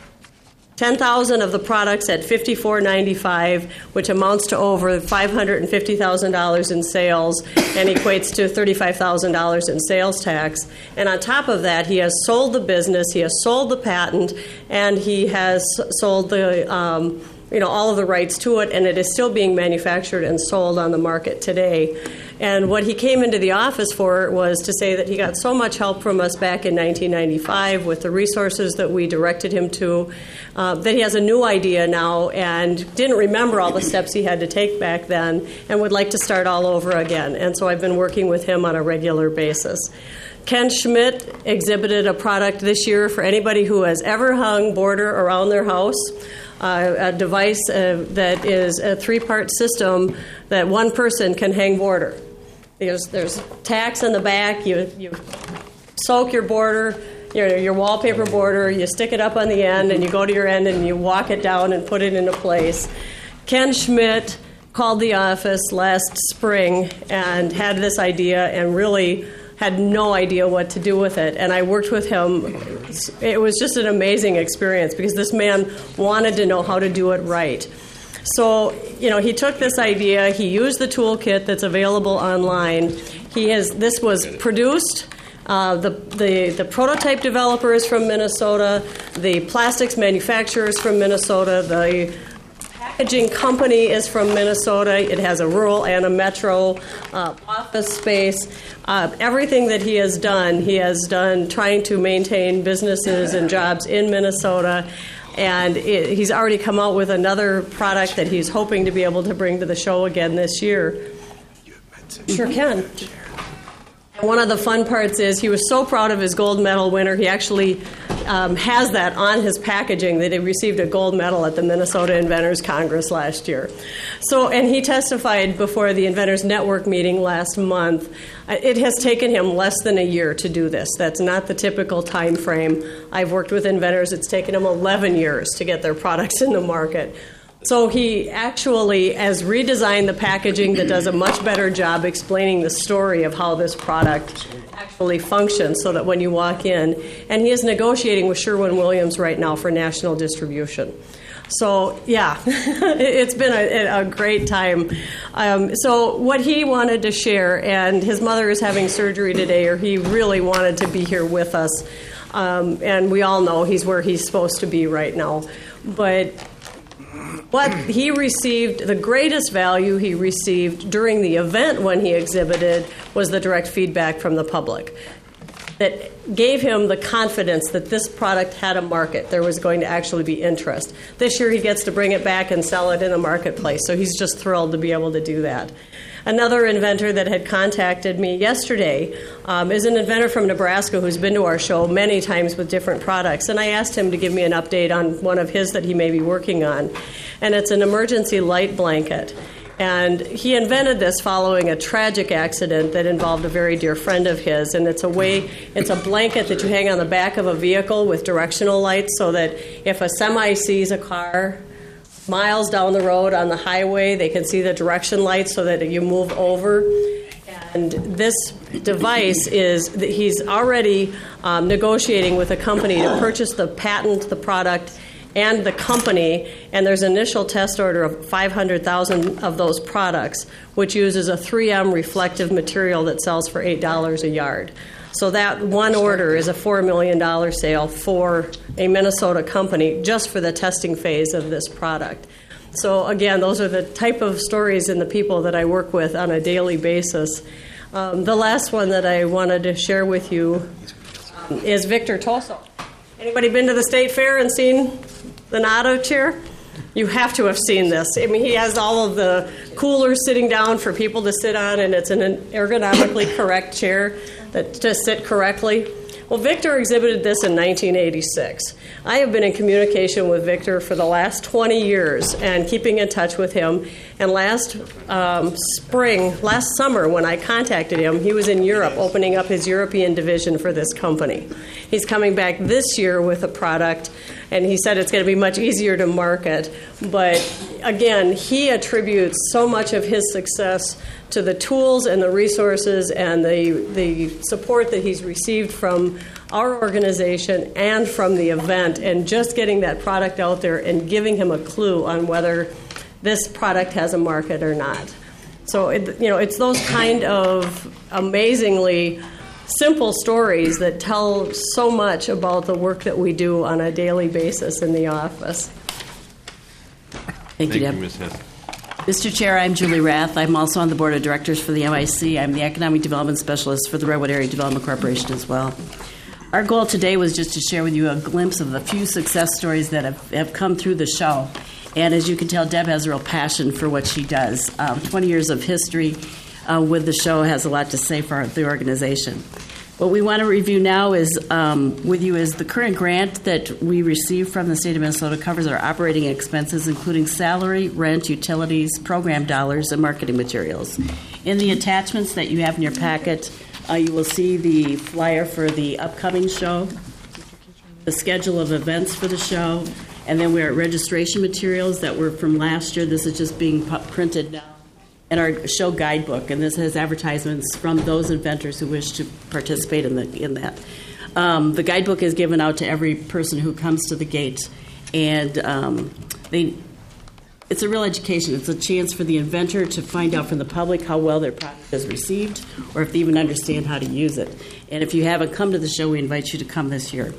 ten thousand of the products at fifty-four ninety-five, which amounts to over five hundred fifty thousand dollars in sales and equates to thirty-five thousand dollars in sales tax. And on top of that, he has sold the business, he has sold the patent, and he has sold the um, you know, all of the rights to it, and it is still being manufactured and sold on the market today. And what he came into the office for was to say that he got so much help from us back in nineteen ninety-five with the resources that we directed him to, uh, that he has a new idea now and didn't remember all the steps he had to take back then and would like to start all over again. And so I've been working with him on a regular basis. Ken Schmidt exhibited a product this year for anybody who has ever hung border around their house. Uh, a device uh, that is a three-part system that one person can hang border. There's, there's tacks in the back. You, you soak your border, your, your wallpaper border, you stick it up on the end, and you go to your end and you walk it down and put it into place. Ken Schmidt called the office last spring and had this idea and really had no idea what to do with it. And I worked with him. It was just an amazing experience because this man wanted to know how to do it right. So, you know, he took this idea, he used the toolkit that's available online. He has, this was produced. Uh, the, the, the prototype developer is from Minnesota. The plastics manufacturer is from Minnesota. The packaging company is from Minnesota. It has a rural and a metro uh, office space. Uh, everything that he has done, he has done trying to maintain businesses and jobs in Minnesota. And it, he's already come out with another product that he's hoping to be able to bring to the show again this year. Sure can. And one of the fun parts is he was so proud of his gold medal winner, he actually um, has that on his packaging that he received a gold medal at the Minnesota Inventors Congress last year. So, and he testified before the Inventors Network meeting last month. It has taken him less than a year to do this. That's not the typical time frame. I've worked with inventors. It's taken them eleven years to get their products in the market. So he actually has redesigned the packaging that does a much better job explaining the story of how this product actually functions so that when you walk in, and he is negotiating with Sherwin-Williams right now for national distribution. So, yeah, it's been a, a great time. Um, so what he wanted to share, and his mother is having surgery today, or he really wanted to be here with us. Um, and we all know he's where he's supposed to be right now. But what he received, the greatest value he received during the event when he exhibited was the direct feedback from the public that gave him the confidence that this product had a market. There was going to actually be interest. This year he gets to bring it back and sell it in the marketplace, so he's just thrilled to be able to do that. Another inventor that had contacted me yesterday um, is an inventor from Nebraska who's been to our show many times with different products, and I asked him to give me an update on one of his that he may be working on, and it's an emergency light blanket. And he invented this following a tragic accident that involved a very dear friend of his. And it's a way, it's a blanket that you hang on the back of a vehicle with directional lights so that if a semi sees a car miles down the road on the highway, they can see the direction lights so that you move over. And this device is, he's already um, negotiating with a company to purchase the patent, the product, and the company, and there's an initial test order of five hundred thousand of those products, which uses a three M reflective material that sells for eight dollars a yard. So that one order is a four million dollars sale for a Minnesota company just for the testing phase of this product. So again, those are the type of stories and the people that I work with on a daily basis. Um, the last one that I wanted to share with you um, is Victor Toso. Anybody been to the State Fair and seen the Nado chair? You have to have seen this. I mean, he has all of the coolers sitting down for people to sit on, and it's an ergonomically correct chair that to sit correctly. Well, Victor exhibited this in nineteen eighty-six. I have been in communication with Victor for the last twenty years and keeping in touch with him. And last um, spring, last summer, when I contacted him, he was in Europe opening up his European division for this company. He's coming back this year with a product, and he said it's going to be much easier to market. But again, he attributes so much of his success to the tools and the resources and the the support that he's received from our organization and from the event, and just getting that product out there and giving him a clue on whether this product has a market or not. So, it, you know, it's those kind of amazingly simple stories that tell so much about the work that we do on a daily basis in the office. Thank you, Deb. Miz Hess. Mister Chair, I'm Julie Rath. I'm also on the Board of Directors for the M I C. I'm the Economic Development Specialist for the Redwood Area Development Corporation as well. Our goal today was just to share with you a glimpse of the few success stories that have, have come through the show. And as you can tell, Deb has a real passion for what she does. Um, twenty years of history uh, with the show has a lot to say for the organization. What we want to review now is um, with you is the current grant that we received from the state of Minnesota covers our operating expenses, including salary, rent, utilities, program dollars, and marketing materials. In the attachments that you have in your packet, uh, you will see the flyer for the upcoming show, the schedule of events for the show, and then we're at registration materials that were from last year. This is just being pu- printed now. And our show guidebook, and this has advertisements from those inventors who wish to participate in the in that. Um, the guidebook is given out to every person who comes to the gate, and um, they. It's a real education. It's a chance for the inventor to find out from the public how well their product is received, or if they even understand how to use it. And if you haven't come to the show, we invite you to come this year.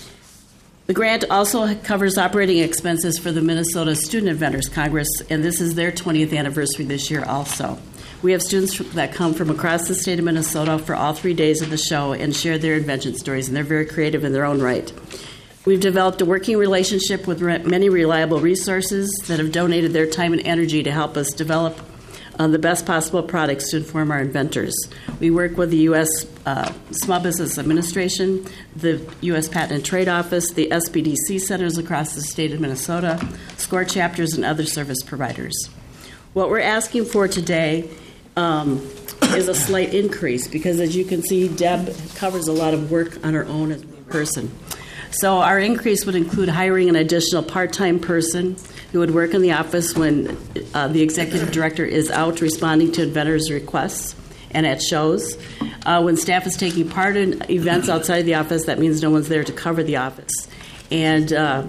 The grant also covers operating expenses for the Minnesota Student Inventors Congress, and this is their twentieth anniversary this year also. We have students that come from across the state of Minnesota for all three days of the show and share their invention stories, and they're very creative in their own right. We've developed a working relationship with many reliable resources that have donated their time and energy to help us develop uh, the best possible products to inform our inventors. We work with the U S Uh, Small Business Administration, the U S Patent and Trade Office, the S B D C centers across the state of Minnesota, SCORE chapters, and other service providers. What we're asking for today um, is a slight increase because, as you can see, Deb covers a lot of work on her own as a person. So our increase would include hiring an additional part-time person who would work in the office when uh, the executive director is out responding to inventors' requests and at shows. Uh, when staff is taking part in events outside the office, that means no one's there to cover the office. And uh,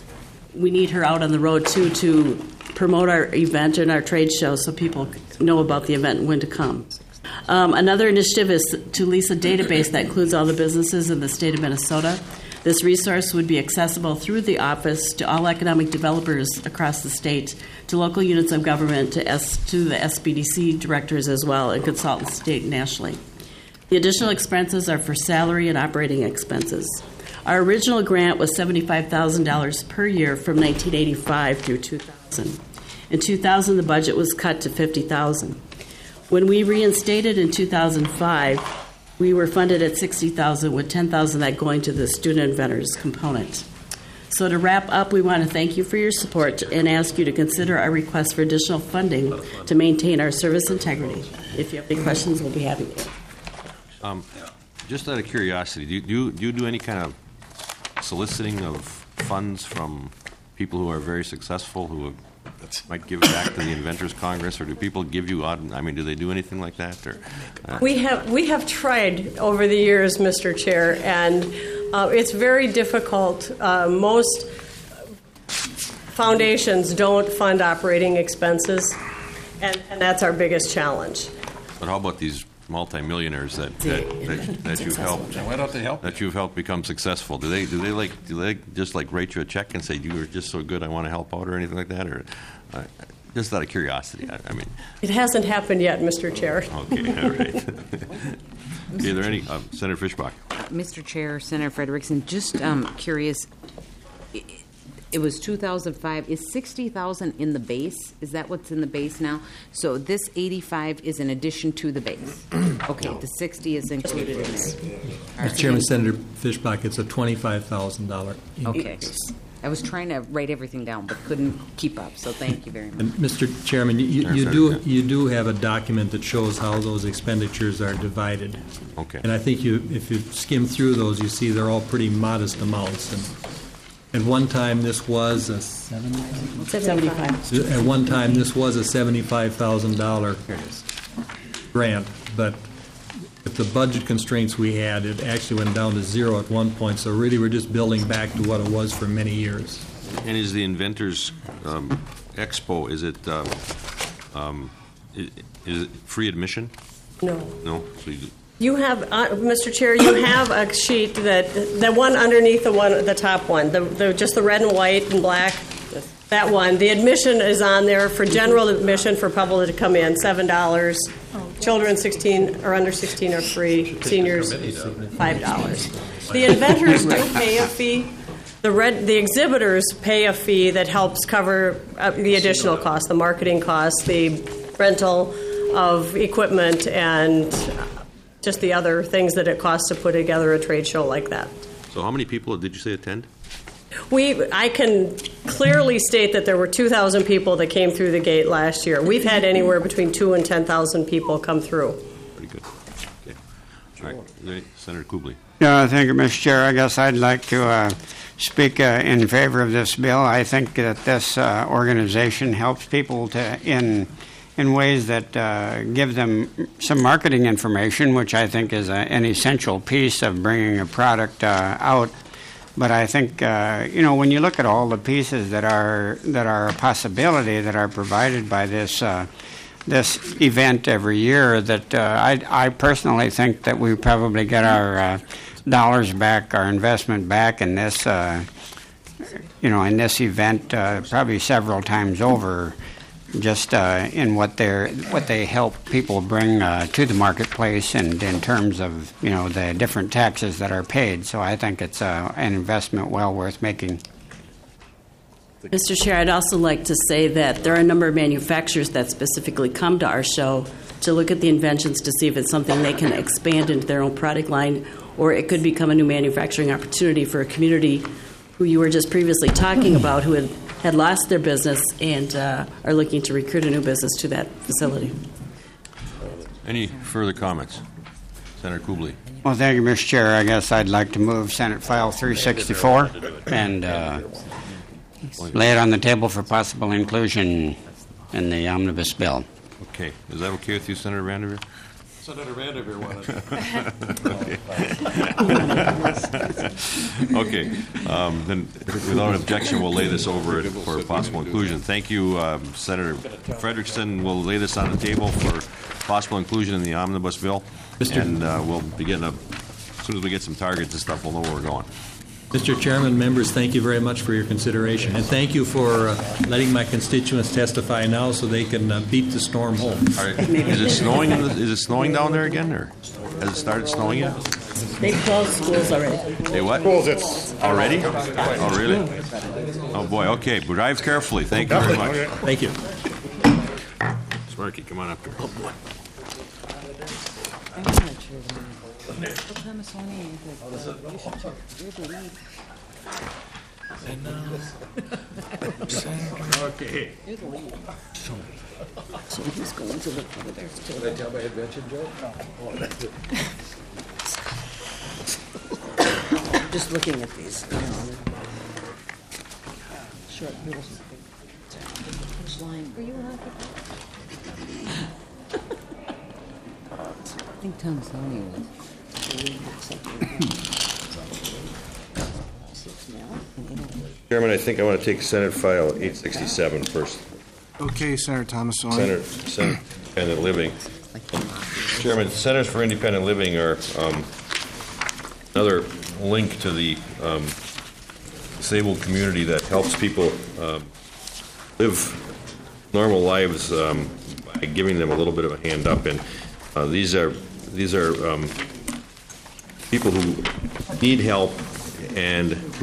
we need her out on the road, too, to promote our event and our trade show so people know about the event and when to come. Um, another initiative is to lease a database that includes all the businesses in the state of Minnesota. This resource would be accessible through the office to all economic developers across the state, to local units of government, to, S, to the S B D C directors as well, and consultants state and nationally. The additional expenses are for salary and operating expenses. Our original grant was seventy-five thousand dollars per year from nineteen eighty-five through two thousand. In two thousand, the budget was cut to fifty thousand dollars. When we reinstated in two thousand five, we were funded at sixty thousand dollars, with ten thousand dollars of that going to the student inventors component. So to wrap up, we want to thank you for your support and ask you to consider our request for additional funding to maintain our service integrity. If you have any questions, we'll be happy to. Um, just out of curiosity, do you, do you do you do any kind of soliciting of funds from people who are very successful who have, might give back to the Inventors Congress, or do people give you odd? I mean, do they do anything like that? Or uh, we have we have tried over the years, Mister Chair, and uh, it's very difficult. Uh, most foundations don't fund operating expenses, and, and that's our biggest challenge. But how about these multimillionaires that that, that, that you've helped? Why don't they help? That you've helped become successful? Do they do they like do they just like write you a check and say you were just so good I want to help out or anything like that? Or uh, just out of curiosity, I, I mean. It hasn't happened yet, Mister Chair. Okay, all right. Okay, are there any uh, Senator Fischbach? Uh, Mister Chair, Senator Frederickson, just um, curious. it was two thousand five. Is sixty thousand in the base? Is that what's in the base now? So this eighty-five is in addition to the base? Okay, the sixty is included in there. Mister Chairman, Senator Fishbach, it's a twenty-five thousand dollars Okay. increase. I was trying to write everything down, but couldn't keep up, so thank you very much. And Mister Chairman, you, you do you do have a document that shows how those expenditures are divided. Okay. And I think you, if you skim through those, you see they're all pretty modest amounts. And at one time, this was a seventy-five. seventy-five. At one time, this was a seventy-five thousand dollar grant, but with the budget constraints we had, it actually went down to zero at one point. So really, we're just building back to what it was for many years. And is the Inventors um, Expo, is it, um, um, i- is it free admission? No. No? So you, You have, uh, Mister Chair, you have a sheet that, the one underneath the one, the top one, the, the, just the red and white and black, that one. The admission is on there for general admission for public to come in, seven dollars. Children sixteen or under sixteen are free. Seniors, five dollars. The inventors do pay a fee. The red, the exhibitors pay a fee that helps cover uh, the additional costs, the marketing costs, the rental of equipment, and just the other things that it costs to put together a trade show like that. so how many people did you say attend? We, I can clearly state that there were two thousand people that came through the gate last year. We've had anywhere between two and ten thousand people come through. Pretty good. Okay. All right. Senator Kubley. Yeah, thank you, Mister Chair. I guess I'd like to uh, speak uh, in favor of this bill. I think that this uh, organization helps people to in in ways that uh, give them some marketing information, which I think is a, an essential piece of bringing a product uh, out. But I think uh, you know when you look at all the pieces that are that are a possibility that are provided by this uh, this event every year, that uh, I, I personally think that we probably get our uh, dollars back, our investment back in this uh, you know in this event uh, probably several times over. Just uh, in what they what they help people bring uh, to the marketplace, and in terms of you know the different taxes that are paid. So I think it's uh, an investment well worth making. Mister Chair, I'd also like to say that there are a number of manufacturers that specifically come to our show to look at the inventions to see if it's something they can expand into their own product line, or it could become a new manufacturing opportunity for a community who you were just previously talking about, who had had lost their business and uh, are looking to recruit a new business to that facility. Any further comments? Senator Kubley. Well, thank you, Mister Chair. I guess I'd like to move Senate File three sixty-four and uh, lay it on the table for possible inclusion in the omnibus bill. Okay. Is that okay with you, Senator Vanderveer? Senator Vanderveer wanted Okay. Um, then, without objection, we'll lay this over it for possible inclusion. Thank you, um, Senator Frederickson. We'll lay this on the table for possible inclusion in the omnibus bill, Mister and uh, we'll be getting a, as soon as we get some targets and stuff, we'll know where we're going. Mister Chairman, members, thank you very much for your consideration. And thank you for uh, letting my constituents testify now so they can uh, beat the storm home. All right. Is it snowing? In the, is it snowing down there again, or has it started snowing yet? They closed schools already. They what? Already? Oh, really? Oh, boy. Okay. Drive carefully. Thank you very much. Thank you. Sparky, come on up here. Oh, boy. Okay. You're the lead. So he's going to look over there. Did I tell my invention joke? Just looking at these. Short little. Which line? Were you on? I think Tom Sony was. Chairman, I think I want to take Senate File eight sixty-seven first. Okay, Senator Thomasoni. Senator, Senate Independent Living. Chairman, Centers for Independent Living are um, another link to the um, disabled community that helps people um, live normal lives um, by giving them a little bit of a hand up. And uh, these are these are um, people who need help and who can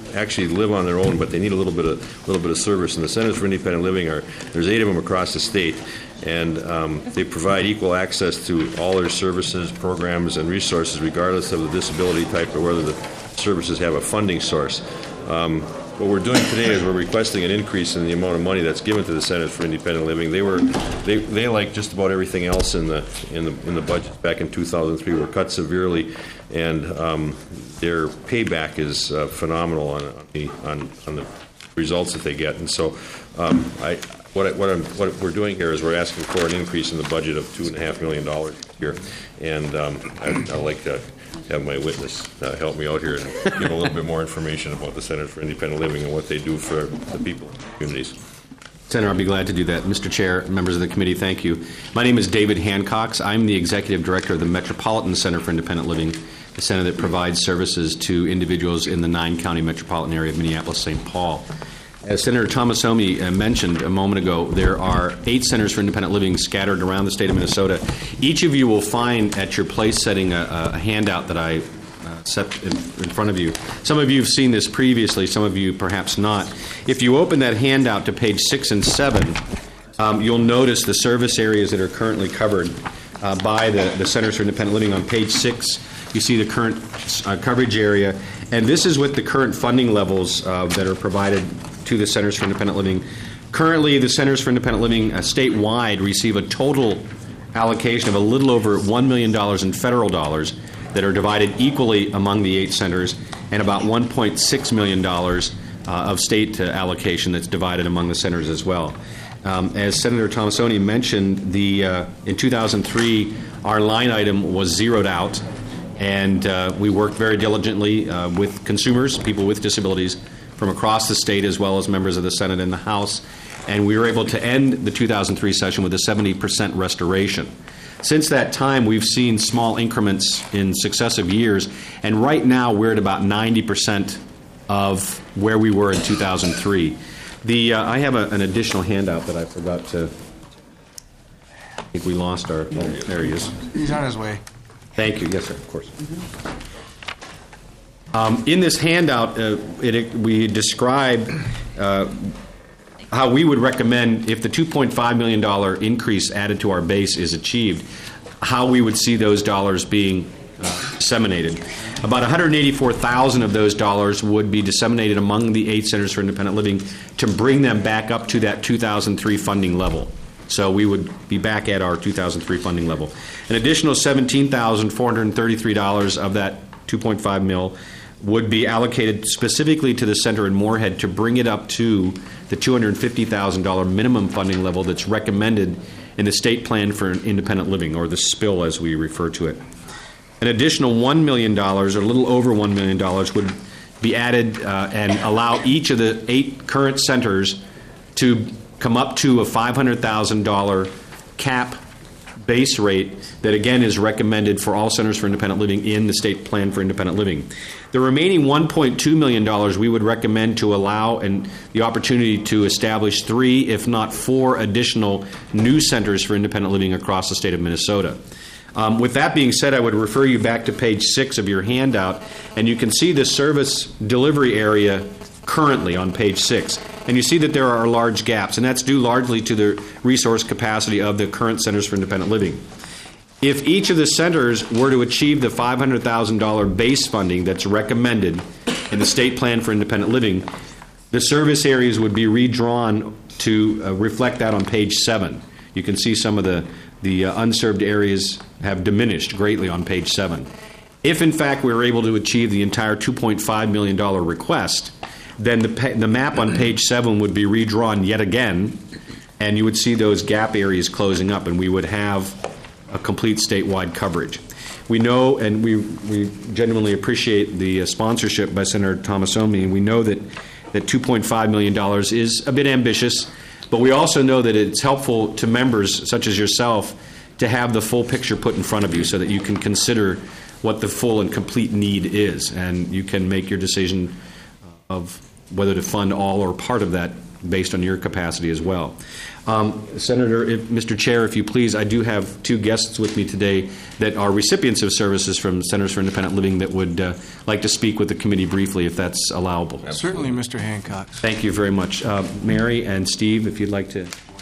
actually live on their own, but they need a little bit of little bit of service. And the Centers for Independent Living are there's eight of them across the state, and um, they provide equal access to all their services, programs, and resources, regardless of the disability type or whether the services have a funding source. Um, What we're doing today is we're requesting an increase in the amount of money that's given to the Centers for Independent Living. They were, they, they like just about everything else in the in the in the budget back in two thousand three were cut severely, and um, their payback is uh, phenomenal on on the on, on the results that they get. And so, um, I what I, what I'm what we're doing here is we're asking for an increase in the budget of two and a half million dollars here, and um, I, I'd like to have my witness uh, help me out here and give a little bit more information about the Center for Independent Living and what they do for the people and communities. Senator, I'll be glad to do that. Mister Chair, members of the committee, thank you. My name is David Hancox. I'm the Executive Director of the Metropolitan Center for Independent Living, the center that provides services to individuals in the nine-county metropolitan area of Minneapolis-Saint Paul. As Senator Tomasomi uh, mentioned a moment ago, there are eight centers for independent living scattered around the state of Minnesota. Each of you will find at your place setting a, a handout that I uh, set in, in front of you. Some of you have seen this previously, some of you perhaps not. If you open that handout to page six and seven, um, you'll notice the service areas that are currently covered uh, by the, the Centers for Independent Living. On page six, you see the current uh, coverage area, and this is with the current funding levels uh, that are provided to the Centers for Independent Living. Currently, the Centers for Independent Living uh, statewide receive a total allocation of a little over one million dollars in federal dollars that are divided equally among the eight centers, and about one point six million dollars uh, of state uh, allocation that's divided among the centers as well. Um, as Senator Tomassoni mentioned, the uh, in two thousand three, our line item was zeroed out, and uh, we worked very diligently uh, with consumers, people with disabilities, from across the state, as well as members of the Senate and the House, and we were able to end the two thousand three session with a seventy percent restoration. Since that time, we've seen small increments in successive years, and right now we're at about ninety percent of where we were in two thousand three. The uh, I have a, an additional handout that I forgot to. I think we lost our. Oh, there he is. He's on his way. Thank you. Yes, sir. Of course. Um, in this handout, uh, it, it, we describe uh, how we would recommend, if the two point five million dollars increase added to our base is achieved, how we would see those dollars being uh, disseminated. About one hundred eighty-four thousand dollars of those dollars would be disseminated among the eight Centers for Independent Living to bring them back up to that two thousand three funding level. So we would be back at our two thousand three funding level. An additional seventeen thousand four hundred thirty-three dollars of that two point five mil would be allocated specifically to the center in Moorhead to bring it up to the two hundred fifty thousand dollars minimum funding level that's recommended in the State Plan for Independent Living, or the SPIL as we refer to it. An additional one million dollars, or a little over one million dollars, would be added uh, and allow each of the eight current centers to come up to a five hundred thousand dollars cap base rate that, again, is recommended for all Centers for Independent Living in the State Plan for Independent Living. The remaining one point two million dollars we would recommend to allow and the opportunity to establish three, if not four, additional new centers for independent living across the state of Minnesota. Um, with that being said, I would refer you back to page six of your handout, and you can see the service delivery area currently on page six. And you see that there are large gaps, and that's due largely to the resource capacity of the current Centers for Independent Living. If each of the centers were to achieve the five hundred thousand dollars base funding that's recommended in the State Plan for Independent Living, the service areas would be redrawn to uh, reflect that on page seven. You can see some of the, the uh, unserved areas have diminished greatly on page seven. If, in fact, we were able to achieve the entire two point five million dollars request, then the, the map on page seven would be redrawn yet again, and you would see those gap areas closing up, and we would have a complete statewide coverage. We know, and we, we genuinely appreciate the uh, sponsorship by Senator Tomasomi, and we know that, that two point five million dollars is a bit ambitious, but we also know that it's helpful to members such as yourself to have the full picture put in front of you so that you can consider what the full and complete need is, and you can make your decision of whether to fund all or part of that based on your capacity as well. Um, Senator, if, Mister Chair, if you please, I do have two guests with me today that are recipients of services from Centers for Independent Living that would uh, like to speak with the committee briefly, if that's allowable. Certainly, Mister Hancock. Thank you very much. Uh, Mary and Steve, if you'd like to.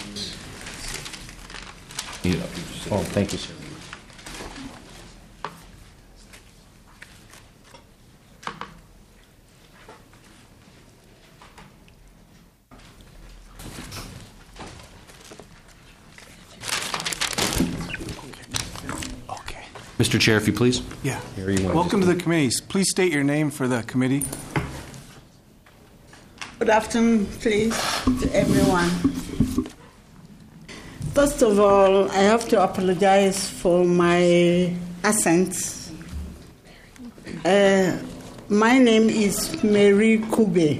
Oh, thank you, sir. Mister Chair, if you please. Yeah. Here you want Welcome to the committees. Please state your name for the committee. Good afternoon, please, to everyone. First of all, I have to apologize for my accent. Uh, my name is Mary Kube.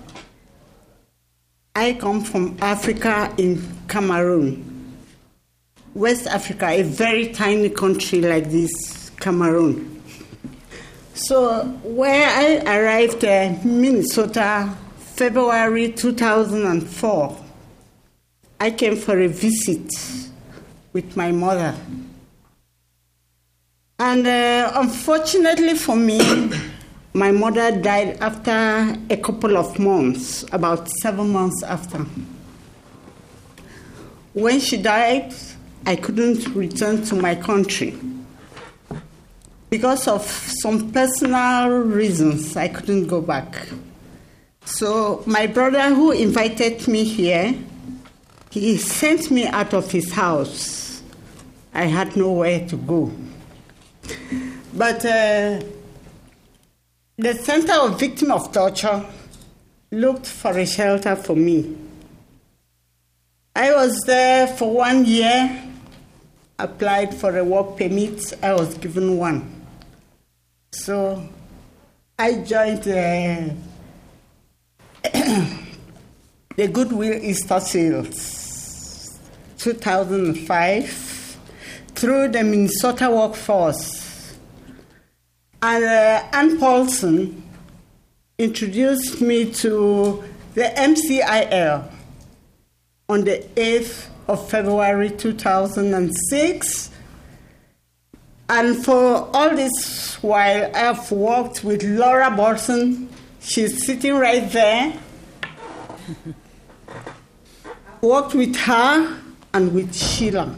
I come from Africa in Cameroon. West Africa, a very tiny country like this, Cameroon. So, where I arrived in uh, Minnesota, February two thousand four, I came for a visit with my mother. And uh, unfortunately for me, my mother died after a couple of months, about seven months after. When she died, I couldn't return to my country. Because of some personal reasons, I couldn't go back. So my brother, who invited me here, he sent me out of his house. I had nowhere to go. But uh, the Center of Victims of Torture looked for a shelter for me. I was there for one year, applied for a work permit. I was given one. So I joined the, the Goodwill Easter Sales, two thousand five, through the Minnesota Workforce. And uh, Ann Paulson introduced me to the M C I L on the eighth of February two thousand six. And for all this while, I've worked with Laura Bolson. She's sitting right there. Worked with her and with Sheila.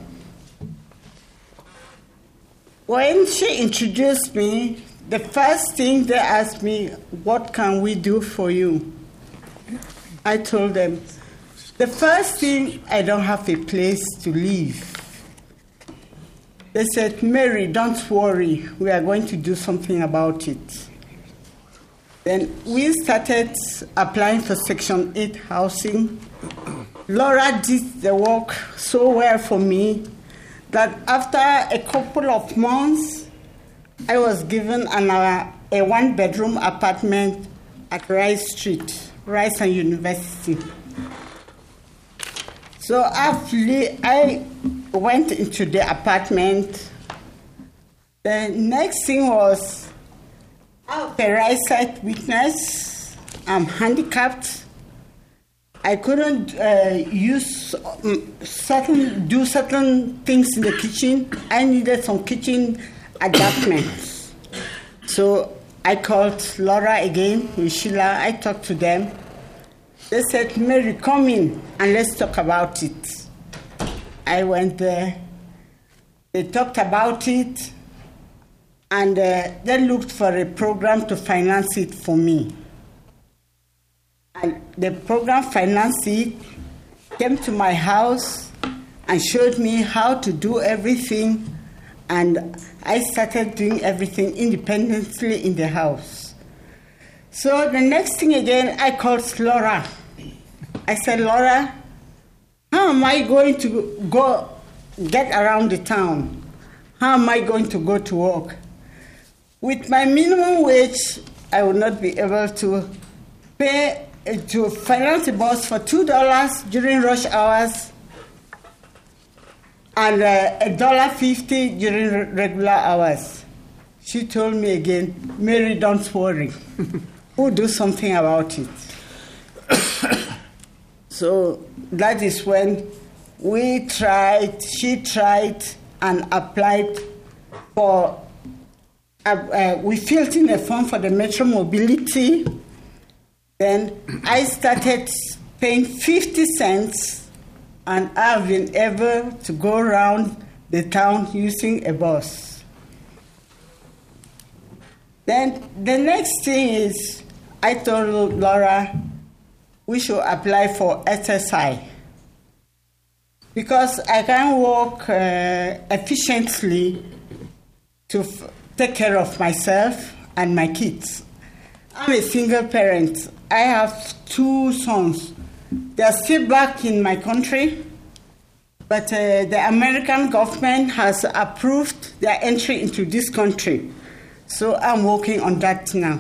When she introduced me, the first thing they asked me, what can we do for you? I told them, the first thing, I don't have a place to live. They said, Mary, don't worry, we are going to do something about it. Then we started applying for Section eight housing. Laura did the work so well for me that after a couple of months, I was given an, uh, a one-bedroom apartment at Rice Street, Rice and University. So after I went into the apartment, the next thing was, I'm a right-side witness. I'm handicapped. I couldn't uh, use um, certain, do certain things in the kitchen. I needed some kitchen adjustments. So I called Laura again with Sheila. I talked to them. They said, Mary, come in and let's talk about it. I went there. They talked about it, and uh, they looked for a program to finance it for me. And the program financed it, came to my house, and showed me how to do everything, and I started doing everything independently in the house. So the next thing again, I called Laura. I said, Laura, how am I going to go get around the town? How am I going to go to work? With my minimum wage, I will not be able to pay, uh, to finance a bus for two dollars during rush hours and uh, a dollar fifty during regular hours. She told me again, Mary, don't worry. We'll do something about it. So that is when we tried, she tried and applied for, uh, uh, we filled in a form for the Metro Mobility. Then I started paying fifty cents, and I've been able to go around the town using a bus. Then the next thing is, I told Laura we should apply for S S I because I can work uh, efficiently to f- take care of myself and my kids. I'm a single parent. I have two sons. They're still back in my country, but uh, the American government has approved their entry into this country. So I'm working on that now.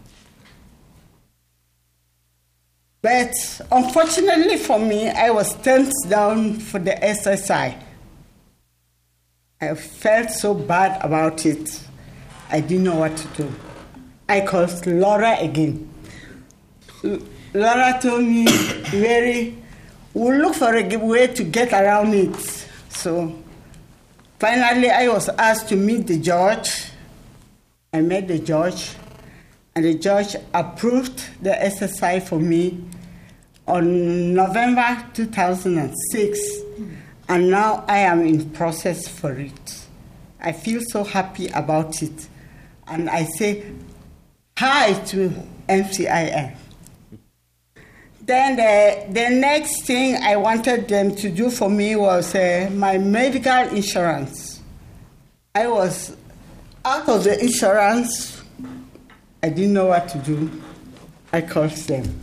But unfortunately for me, I was turned down for the S S I. I felt so bad about it. I didn't know what to do. I called Laura again. Laura told me, Mary, we'll look for a way to get around it. So finally, I was asked to meet the judge. I met the judge, and the judge approved the S S I for me on November two thousand six, and now I am in process for it. I feel so happy about it, and I say hi to M C I L. Then the, the next thing I wanted them to do for me was uh, my medical insurance. I was out of the insurance. I didn't know what to do. I called them.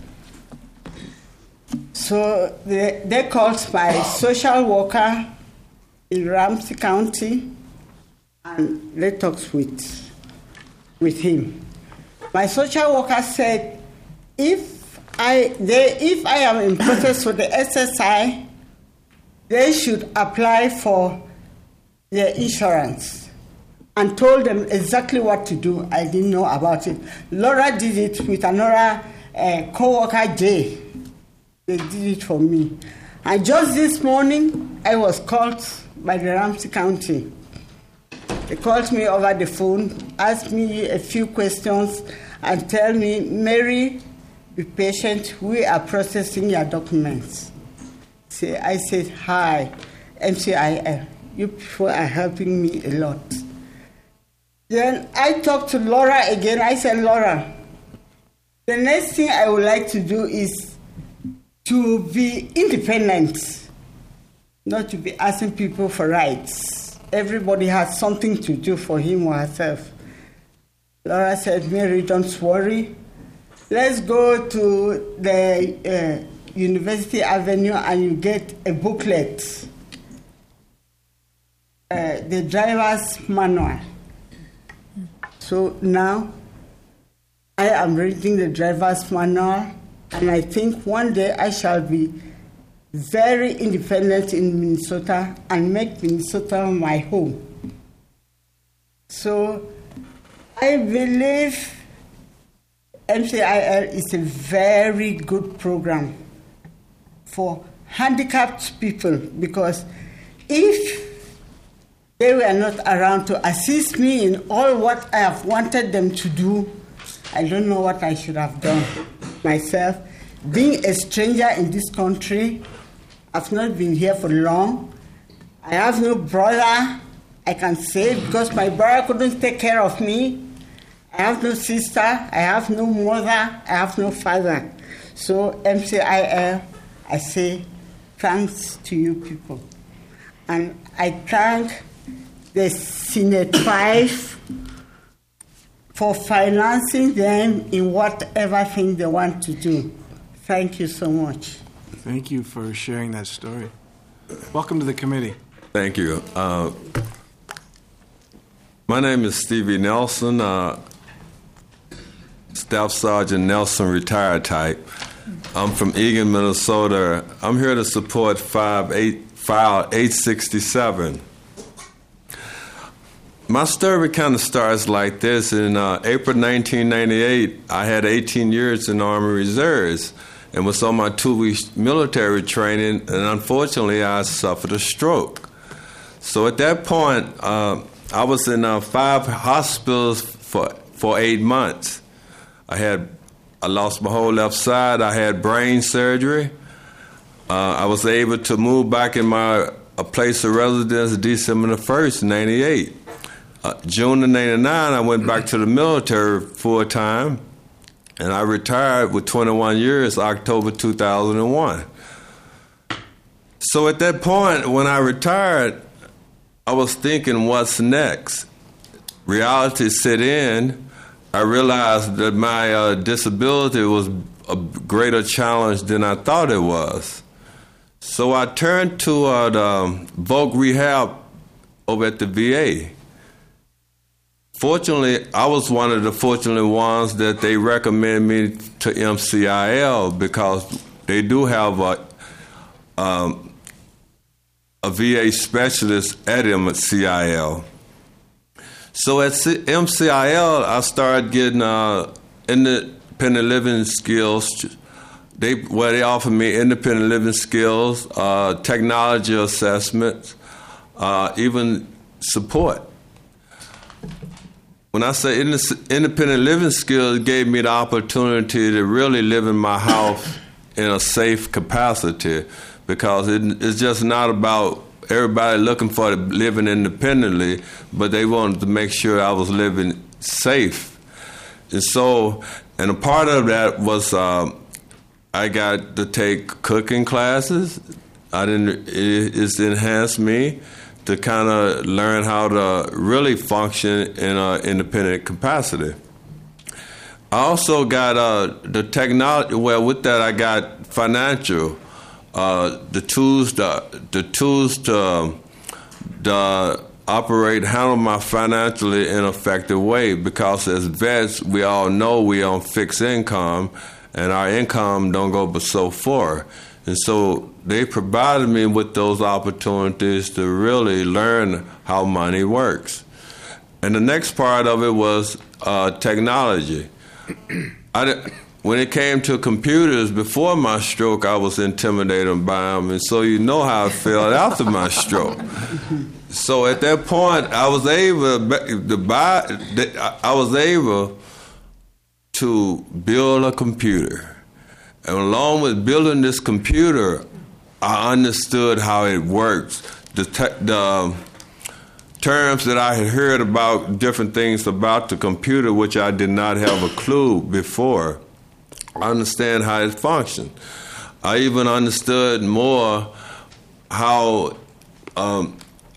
So they, they called my social worker in Ramsey County, and they talked with, with him. My social worker said, if I, they, if I am in process for the S S I, they should apply for their insurance, and told them exactly what to do. I didn't know about it. Laura did it with another uh, co-worker, Jay. They did it for me. And just this morning, I was called by the Ramsey County. They called me over the phone, asked me a few questions, and tell me, Mary, be patient, we are processing your documents. So I said, hi, M C I L, you people are helping me a lot. Then I talked to Laura again. I said, Laura, the next thing I would like to do is to be independent, not to be asking people for rights. Everybody has something to do for him or herself. Laura said, Mary, don't worry. Let's go to the uh, University Avenue and you get a booklet, uh, the driver's manual. So now I am reading the driver's manual, and I think one day I shall be very independent in Minnesota and make Minnesota my home. So I believe M C I L is a very good program for handicapped people, because if they were not around to assist me in all what I have wanted them to do, I don't know what I should have done myself. Being a stranger in this country, I've not been here for long. I have no brother, I can say, because my brother couldn't take care of me. I have no sister, I have no mother, I have no father. So M C I L, I say thanks to you people. And I thank the Senate five for financing them in whatever thing they want to do. Thank you so much. Thank you for sharing that story. Welcome to the committee. Thank you. Uh, my name is Stevie Nelson, uh, Staff Sergeant Nelson, retired type. I'm from Eagan, Minnesota. I'm here to support five eight, file eight sixty-seven. My story kind of starts like this. In uh, April nineteen ninety-eight, I had eighteen years in Army Reserves, and was on my two-week military training, and unfortunately, I suffered a stroke. So at that point, uh, I was in uh, five hospitals for for eight months. I had I lost my whole left side. I had brain surgery. Uh, I was able to move back in my a place of residence December the first, ninety-eight. Uh, June of ninety-nine, I went back to the military full time, and I retired with twenty-one years, October two thousand one. So at that point, when I retired, I was thinking, what's next? Reality set in. I realized that my uh, disability was a greater challenge than I thought it was. So I turned to uh, the Voc Rehab over at the V A. Fortunately, I was one of the fortunate ones that they recommended me to M C I L because they do have a, um, a V A specialist at M C I L. So at C- M C I L, I started getting uh, independent living skills. They well, they offered me independent living skills, uh, technology assessments, uh, even support. When I say independent living skills, it gave me the opportunity to really live in my house in a safe capacity, because it, it's just not about everybody looking for living independently, but they wanted to make sure I was living safe. And so, and a part of that was uh, I got to take cooking classes. I didn't. It, it's enhanced me to kind of learn how to really function in an independent capacity. I also got uh, the technology. Well, with that, I got financial. Uh, the tools, the, the tools to, to operate, handle my financially in an effective way, because as vets, we all know we on fixed income, and our income don't go but so far. And so they provided me with those opportunities to really learn how money works. And the next part of it was uh, technology. I didn't, When it came to computers, before my stroke, I was intimidated by them, and so you know how I felt after my stroke. So at that point, I was able to buy. I was able to build a computer, and along with building this computer, I understood how it works. The, te- the terms that I had heard about, different things about the computer, which I did not have a clue before. I understand how it functions. I even understood more how um,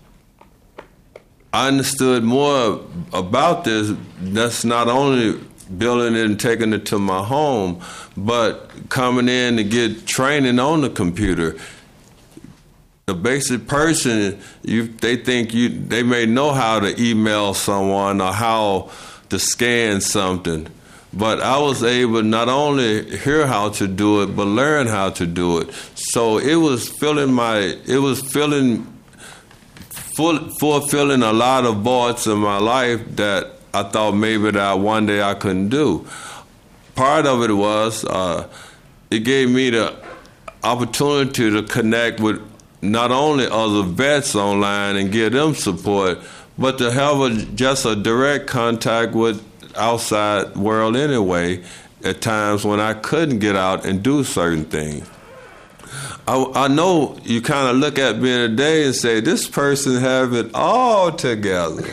I understood more about this. That's not only building it and taking it to my home, but coming in to get training on the computer. The basic person, you, they think you, they may know how to email someone or how to scan something. But I was able not only hear how to do it, but learn how to do it. So it was filling my, it was filling, full, fulfilling a lot of voids in my life that I thought maybe that one day I couldn't do. Part of it was uh, it gave me the opportunity to connect with not only other vets online and give them support, but to have a, just a direct contact with outside world anyway, at times when I couldn't get out and do certain things. I, I know you kind of look at me today and say, this person have it all together.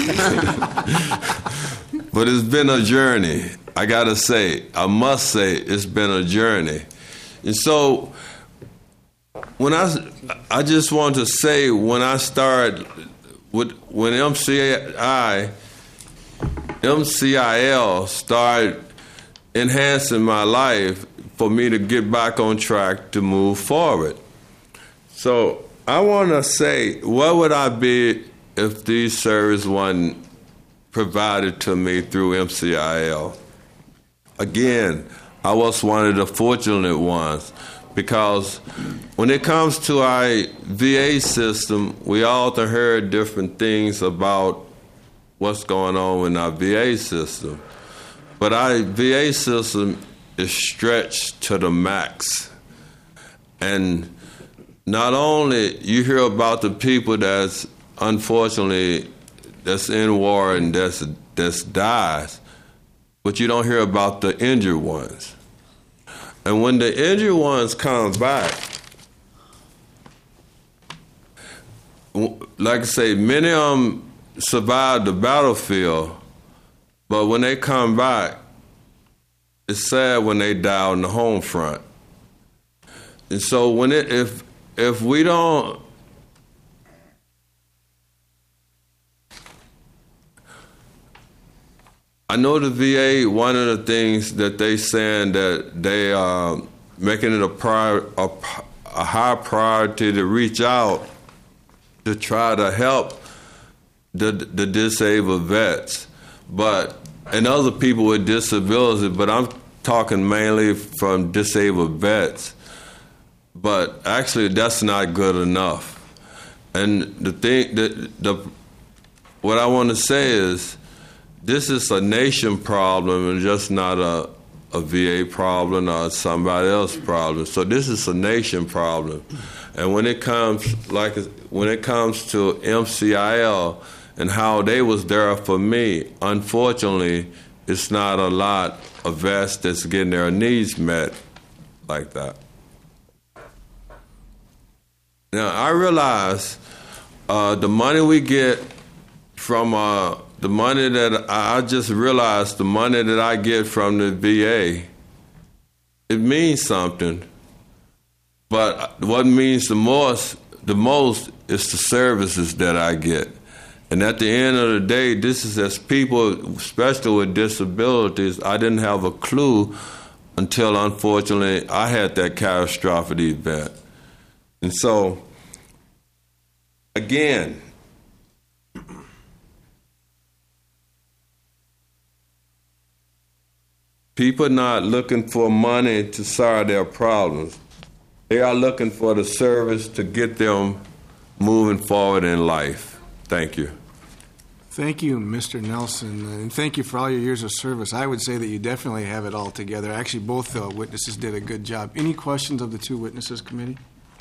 But it's been a journey. I gotta say, I must say, it's been a journey. And so when I, I just want to say, when I started with, when M C I, M C I L started enhancing my life for me to get back on track to move forward. So I want to say, where would I be if these services weren't provided to me through M C I L? Again, I was one of the fortunate ones, because when it comes to our V A system, we often heard different things about what's going on in our V A system. But our V A system is stretched to the max. And not only you hear about the people that's unfortunately that's in war and that's that's dies, but you don't hear about the injured ones. And when the injured ones come back, like I say, many of them survive the battlefield, but when they come back, it's sad when they die on the home front. And so when it, if if we don't I know the V A, one of the things that they saying that they are making it a, prior, a, a high priority to reach out to try to help the, the disabled vets, but and other people with disabilities, but I'm talking mainly from disabled vets. But actually, that's not good enough. And the thing that the what I want to say is, this is a nation problem and just not a, a V A problem or somebody else's problem. So this is a nation problem. And when it comes like when it comes to M C I L and how they was there for me, unfortunately, it's not a lot of vets that's getting their needs met like that. Now I realize uh, the money we get from uh, the money that I just realized the money that I get from the V A, it means something. But what means the most, the most is the services that I get. And at the end of the day, this is as people, especially with disabilities, I didn't have a clue until, unfortunately, I had that catastrophic event. And so, again, people are not looking for money to solve their problems. They are looking for the service to get them moving forward in life. Thank you. Thank you, Mister Nelson, and thank you for all your years of service. I would say that you definitely have it all together. Actually, both the witnesses did a good job. Any questions of the two witnesses, committee?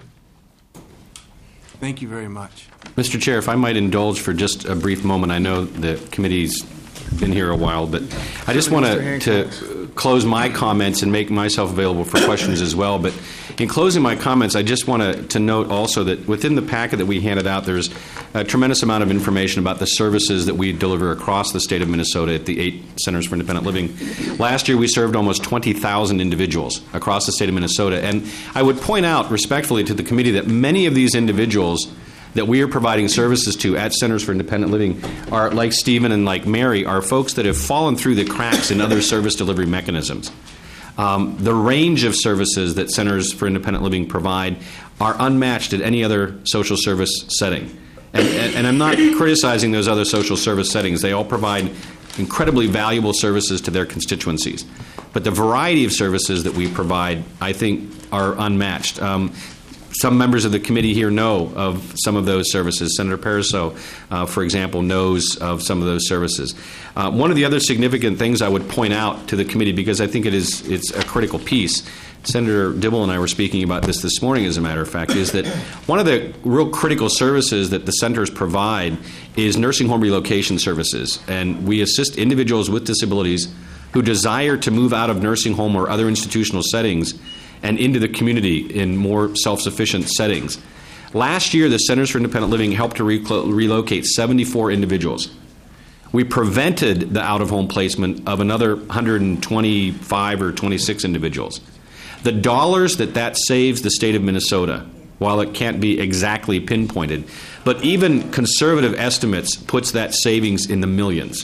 Thank you very much. Mister Chair, if I might indulge for just a brief moment, I know the committee's been here a while, but I just want to, to close my comments and make myself available for questions as well. But in closing my comments, I just want to, to note also that within the packet that we handed out, there's a tremendous amount of information about the services that we deliver across the state of Minnesota at the eight Centers for Independent Living. Last year, we served almost twenty thousand individuals across the state of Minnesota. And I would point out respectfully to the committee that many of these individuals that we are providing services to at Centers for Independent Living are, like Stephen and like Mary, are folks that have fallen through the cracks in other service delivery mechanisms. Um, the range of services that Centers for Independent Living provide are unmatched at any other social service setting. And, and, and I'm not criticizing those other social service settings. They all provide incredibly valuable services to their constituencies. But the variety of services that we provide, I think, are unmatched. Um, Some members of the committee here know of some of those services. Senator Pariseau, uh, for example, knows of some of those services. Uh, one of the other significant things I would point out to the committee, because I think it is it's a critical piece, Senator Dibble and I were speaking about this this morning, as a matter of fact, is that one of the real critical services that the centers provide is nursing home relocation services. And we assist individuals with disabilities who desire to move out of nursing home or other institutional settings and into the community in more self-sufficient settings. Last year, the Centers for Independent Living helped to re- relocate seventy-four individuals. We prevented the out-of-home placement of another one hundred twenty-five or twenty-six individuals. The dollars that that saves the state of Minnesota, while it can't be exactly pinpointed, but even conservative estimates puts that savings in the millions,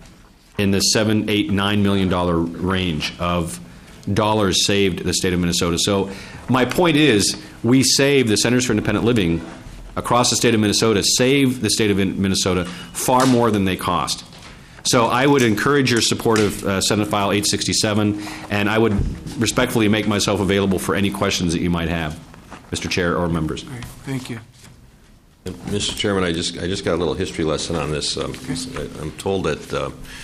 in the seven, eight, nine million dollar range of dollars saved the state of Minnesota. So my point is, we save the Centers for Independent Living across the state of Minnesota, save the state of Minnesota far more than they cost. So I would encourage your support of uh, Senate File eight sixty-seven, and I would respectfully make myself available for any questions that you might have, Mister Chair or members. All right, thank you. Mister Chairman, I just I just got a little history lesson on this. Um, I'm told that uh,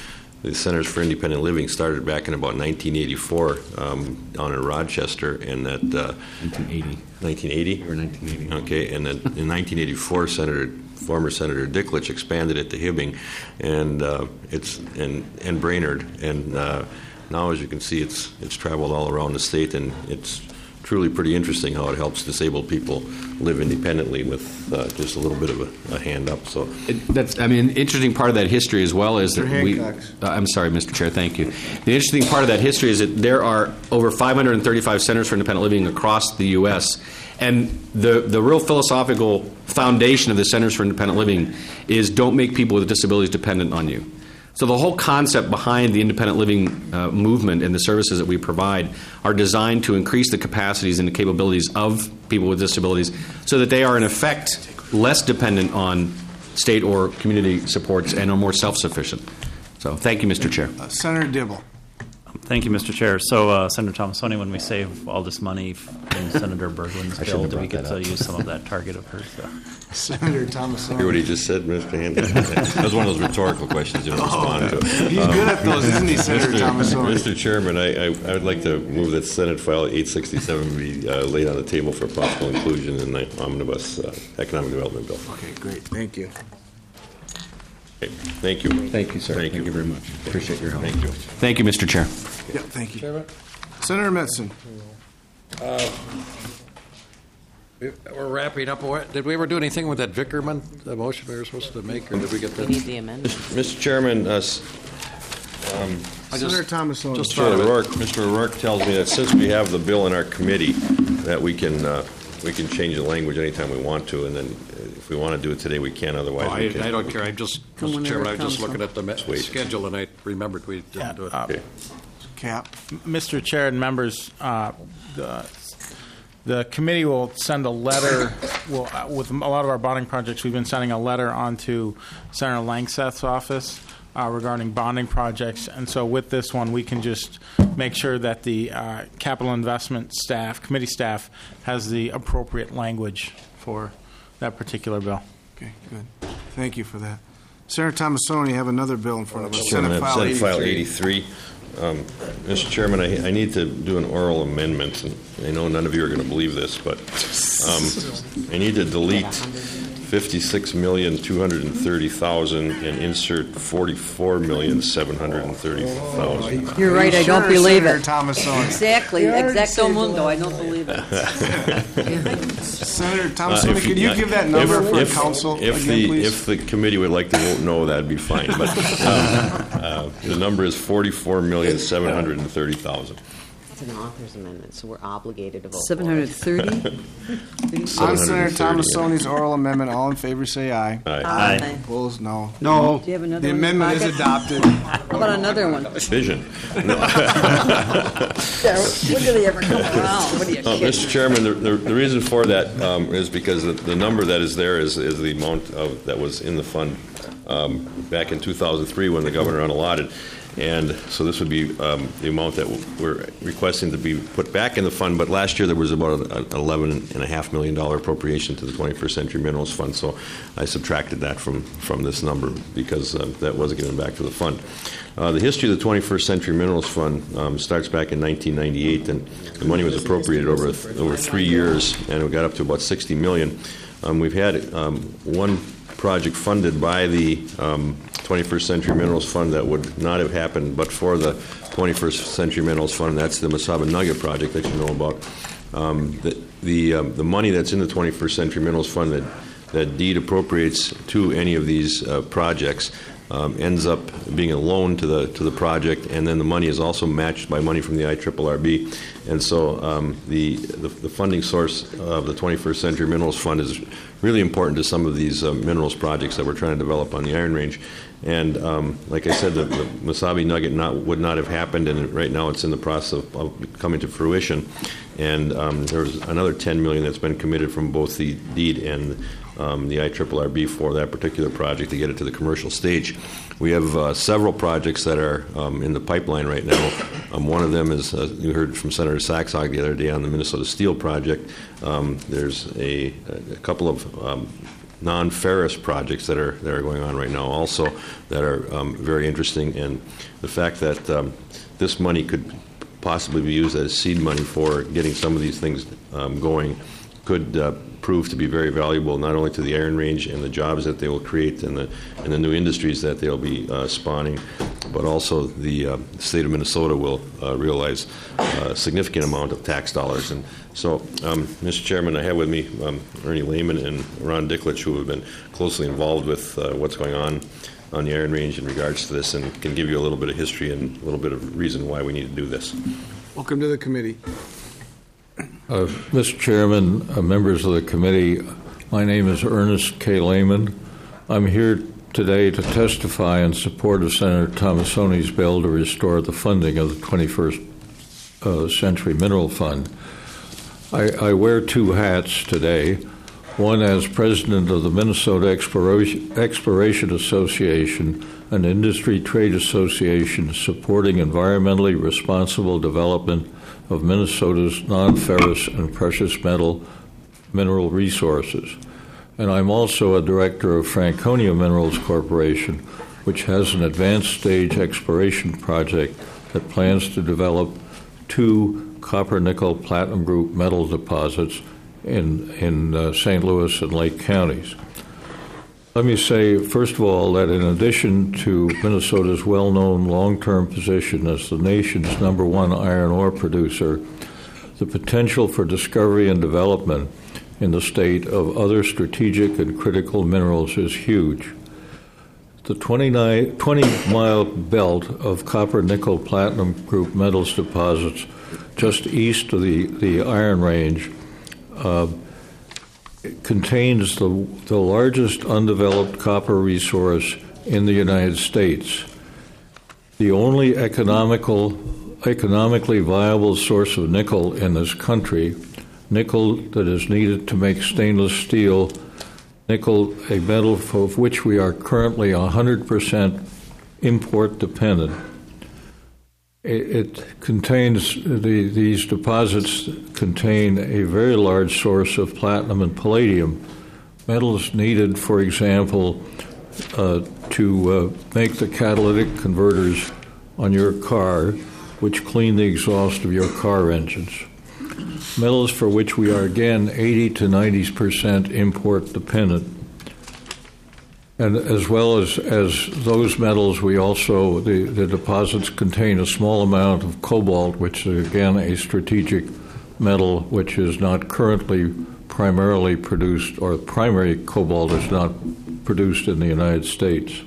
the Centers for Independent Living started back in about nineteen eighty-four um, down in Rochester, and that uh, nineteen eighty. nineteen eighty? Or nineteen eighty. Okay, and then in nineteen eighty-four, Senator former Senator Dicklich expanded it to Hibbing, and uh, it's and and Brainerd, and uh, now as you can see, it's it's traveled all around the state, and it's truly pretty interesting how it helps disabled people live independently with uh, just a little bit of a, a hand up. So It, that's, I mean, an interesting part of that history as well is that Mister we. Hancock's. Uh, I'm sorry, Mister Chair. Thank you. The interesting part of that history is that there are over five hundred thirty-five centers for independent living across the U S, and the the real philosophical foundation of the Centers for Independent Living is don't make people with disabilities dependent on you. So the whole concept behind the independent living uh, movement and the services that we provide are designed to increase the capacities and the capabilities of people with disabilities so that they are in effect less dependent on state or community supports and are more self-sufficient. So thank you, Mister Chair. Uh, Senator Dibble. Thank you, Mister Chair. So, uh, Senator Thomasoni, when we save all this money in Senator Berglund's I shouldn't bill, have do we brought get that to up. use some of that target of hers? Uh, Senator Thomasoni. hear what he just said, Mister Hancock? That was one of those rhetorical questions you don't respond to. He's good at those, isn't he, Senator Mister Thomasoni? Mister Chairman, I, I, I would like to move that Senate File eight sixty-seven be uh, laid on the table for possible inclusion in the omnibus uh, economic development bill. Okay, great. Thank you. Okay, thank you. Thank you, sir. Thank, Thank you very much. Appreciate your help. Thank you. Thank you, Mister Chair. Yeah, thank you. Senator Metzen. Uh, we- We're wrapping up. What- Did we ever do anything with that Vickerman, the motion we were supposed to make, or did we get that? We need the amendment. Mister Chairman, uh, s- um, I just- Senator Thomasoni. just Mister thought of it. O'Rourke, Mister O'Rourke tells me that since we have the bill in our committee, that we can uh, we can change the language anytime we want to, and then uh, if we want to do it today, we can. Otherwise, Oh, we I, can. I don't care. I'm just, Come Mister whenever Chairman, it I'm just comes, looking at the me- wait. schedule, and I remembered we didn't Yeah, do it. uh, Okay. Cap. Mister Chair and members, uh, the, the committee will send a letter, will, uh, with a lot of our bonding projects, we've been sending a letter on to Senator Langseth's office uh, regarding bonding projects. And so with this one, we can just make sure that the uh, capital investment staff, committee staff, has the appropriate language for that particular bill. Okay, good. Thank you for that. Senator Thomasoni, you have another bill in front of us. Mister Chairman, Senate File Senate File eighty-three. eighty-three. Um, Mister Chairman, I, I need to do an oral amendment, and I know none of you are going to believe this, but um, I need to delete fifty-six million two hundred thirty thousand and insert forty-four million seven hundred thirty thousand. You're right, I Sure, don't believe Senator it. Thomasoni. Exactly, You already exacto said mundo, I don't believe it. Senator Uh, Thomasoni, if could you uh, give that number if- for if- council if again, the, please? If the committee would like to vote no, that'd be fine. But um, uh, the number is forty-four million seven hundred thirty thousand. It's an author's amendment, so we're obligated to vote. seven hundred thirty? On Senator Thomasoni's oral amendment, all in favor say aye. Aye. Aye. Opposed, no. No. Do you have another The one in your amendment is pocket? adopted. How about another one? Vision. Yeah, when do they ever come around? What are you Uh, kidding? Mister Chairman, the, the, the reason for that um, is because the, the number that is there is, is the amount of, that was in the fund um, back in two thousand three when the governor unallotted. And so this would be um, the amount that we're requesting to be put back in the fund. But last year there was about an eleven and a half million dollar appropriation to the twenty-first Century Minerals Fund. So I subtracted that from, from this number because uh, that wasn't given back to the fund. Uh, the history of the twenty-first Century Minerals Fund um, starts back in nineteen ninety-eight, and the money was appropriated over over three years, and it got up to about sixty million. Um, we've had um, one project funded by the um, twenty-first Century Minerals Fund that would not have happened but for the twenty-first Century Minerals Fund. That's the Mesaba Nugget project that you know about. Um, the the, um, the money that's in the twenty-first Century Minerals Fund that that deed appropriates to any of these uh, projects um, ends up being a loan to the to the project, and then the money is also matched by money from the I triple R B. And so um, the, the the funding source of the twenty-first Century Minerals Fund is really important to some of these uh, minerals projects that we're trying to develop on the Iron Range. And um, like I said, the, the Mesabi Nugget not, would not have happened, and right now it's in the process of, of coming to fruition. And um, there's another ten million dollars that's been committed from both the deed and um, the I triple R B for that particular project to get it to the commercial stage. We have uh, several projects that are um, in the pipeline right now. Um, one of them is, uh, you heard from Senator Saxog the other day on the Minnesota Steel project. Um, there's a, a couple of um, non-ferrous projects that are that are going on right now also that are um, very interesting. And the fact that um, this money could possibly be used as seed money for getting some of these things um, going could uh, prove to be very valuable, not only to the Iron Range and the jobs that they will create and the and the new industries that they'll be uh, spawning, but also the uh, state of Minnesota will uh, realize a significant amount of tax dollars. And so, um, Mister Chairman, I have with me um, Ernie Lehman and Ron Dicklich, who have been closely involved with uh, what's going on on the Iron Range in regards to this, and can give you a little bit of history and a little bit of reason why we need to do this. Welcome to the committee. Uh, Mister Chairman, uh, members of the committee, my name is Ernest K. Lehman. I'm here today to testify in support of Senator Tomassoni's bill to restore the funding of the twenty-first uh, Century Mineral Fund. I, I wear two hats today, one as president of the Minnesota Exploration, Exploration Association, an industry trade association supporting environmentally responsible development of Minnesota's non-ferrous and precious metal mineral resources. And I'm also a director of Franconia Minerals Corporation, which has an advanced stage exploration project that plans to develop two copper, nickel, platinum group metal deposits in, in uh, Saint Louis and Lake counties. Let me say, first of all, that in addition to Minnesota's well-known long-term position as the nation's number one iron ore producer, the potential for discovery and development in the state of other strategic and critical minerals is huge. The twenty-mile belt of copper, nickel, platinum group metals deposits just east of the, the Iron Range uh, contains the, the largest undeveloped copper resource in the United States. The only economical, economically viable source of nickel in this country, nickel that is needed to make stainless steel, nickel, a metal of which we are currently one hundred percent import dependent. It contains, the, these deposits contain a very large source of platinum and palladium, metals needed, for example, uh, to uh, make the catalytic converters on your car, which clean the exhaust of your car engines. Metals for which we are, again, eighty to ninety percent import dependent. And as well as, as those metals, we also, the, the deposits contain a small amount of cobalt, which is, again, a strategic metal which is not currently primarily produced, or primary cobalt is not produced in the United States.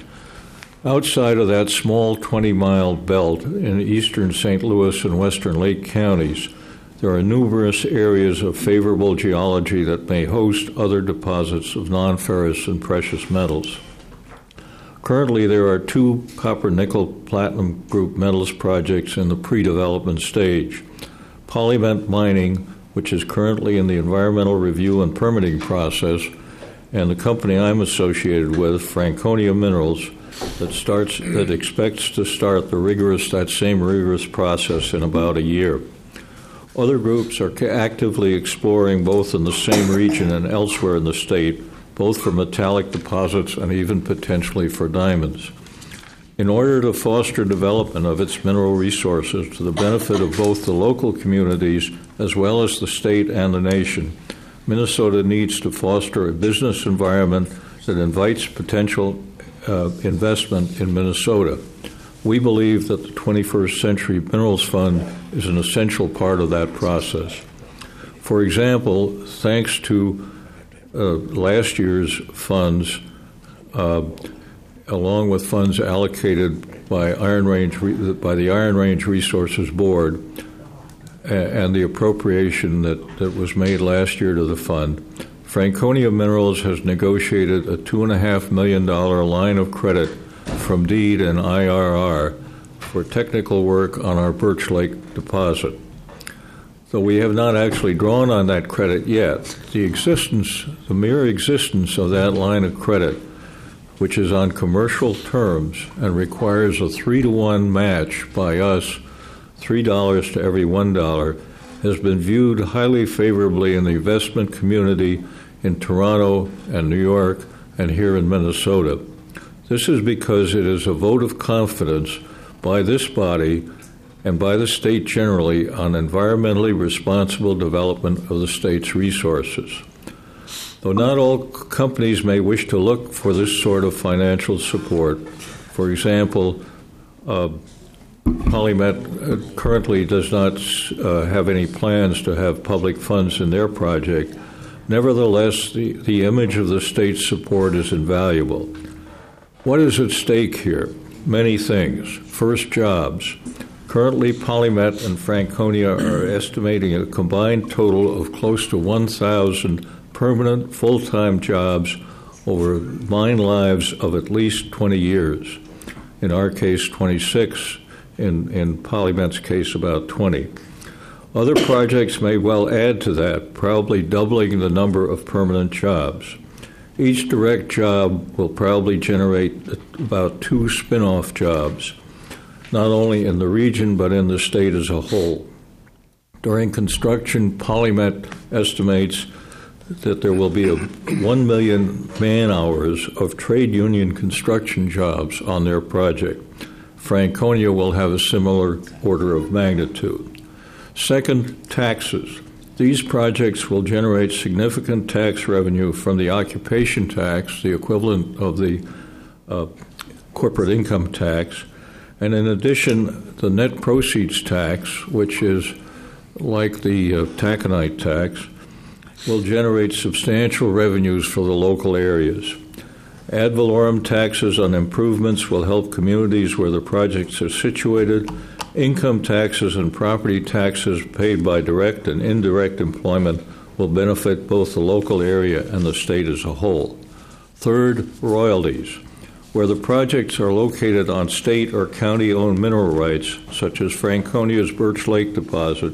Outside of that small twenty-mile belt in eastern Saint Louis and western Lake counties, there are numerous areas of favorable geology that may host other deposits of non-ferrous and precious metals. Currently, there are two copper-nickel-platinum group metals projects in the pre-development stage. Polymet Mining, which is currently in the environmental review and permitting process, and the company I'm associated with, Franconia Minerals, that starts that expects to start the rigorous that same rigorous process in about a year. Other groups are actively exploring both in the same region and elsewhere in the state, both for metallic deposits and even potentially for diamonds. In order to foster development of its mineral resources to the benefit of both the local communities as well as the state and the nation, Minnesota needs to foster a business environment that invites potential uh, investment in Minnesota. We believe that the twenty-first Century Minerals Fund is an essential part of that process. For example, thanks to uh, last year's funds, uh, along with funds allocated by Iron Range by the Iron Range Resources Board, and the appropriation that, that was made last year to the fund, Franconia Minerals has negotiated a two and a half million dollar line of credit from DEED and I R R for technical work on our Birch Lake deposit. Though we have not actually drawn on that credit yet, the existence, the mere existence of that line of credit, which is on commercial terms and requires a three to one match by us, three dollars to every one dollar, has been viewed highly favorably in the investment community in Toronto and New York and here in Minnesota. This is because it is a vote of confidence by this body and by the state generally on environmentally responsible development of the state's resources. Though not all companies may wish to look for this sort of financial support, for example, uh, PolyMet currently does not uh, have any plans to have public funds in their project. Nevertheless, the, the image of the state's support is invaluable. What is at stake here? Many things. First, jobs. Currently, PolyMet and Franconia are estimating a combined total of close to one thousand permanent full-time jobs over mine lives of at least twenty years. In our case, twenty-six. In, in PolyMet's case, about twenty. Other projects may well add to that, probably doubling the number of permanent jobs. Each direct job will probably generate about two spin-off jobs, not only in the region but in the state as a whole. During construction, PolyMet estimates that there will be a one million man-hours of trade union construction jobs on their project. Franconia will have a similar order of magnitude. Second, taxes. These projects will generate significant tax revenue from the occupation tax, the equivalent of the uh, corporate income tax, and in addition, the net proceeds tax, which is like the uh, taconite tax, will generate substantial revenues for the local areas. Ad valorem taxes on improvements will help communities where the projects are situated. Income taxes and property taxes paid by direct and indirect employment will benefit both the local area and the state as a whole. Third, royalties. Where the projects are located on state or county-owned mineral rights, such as Franconia's Birch Lake deposit,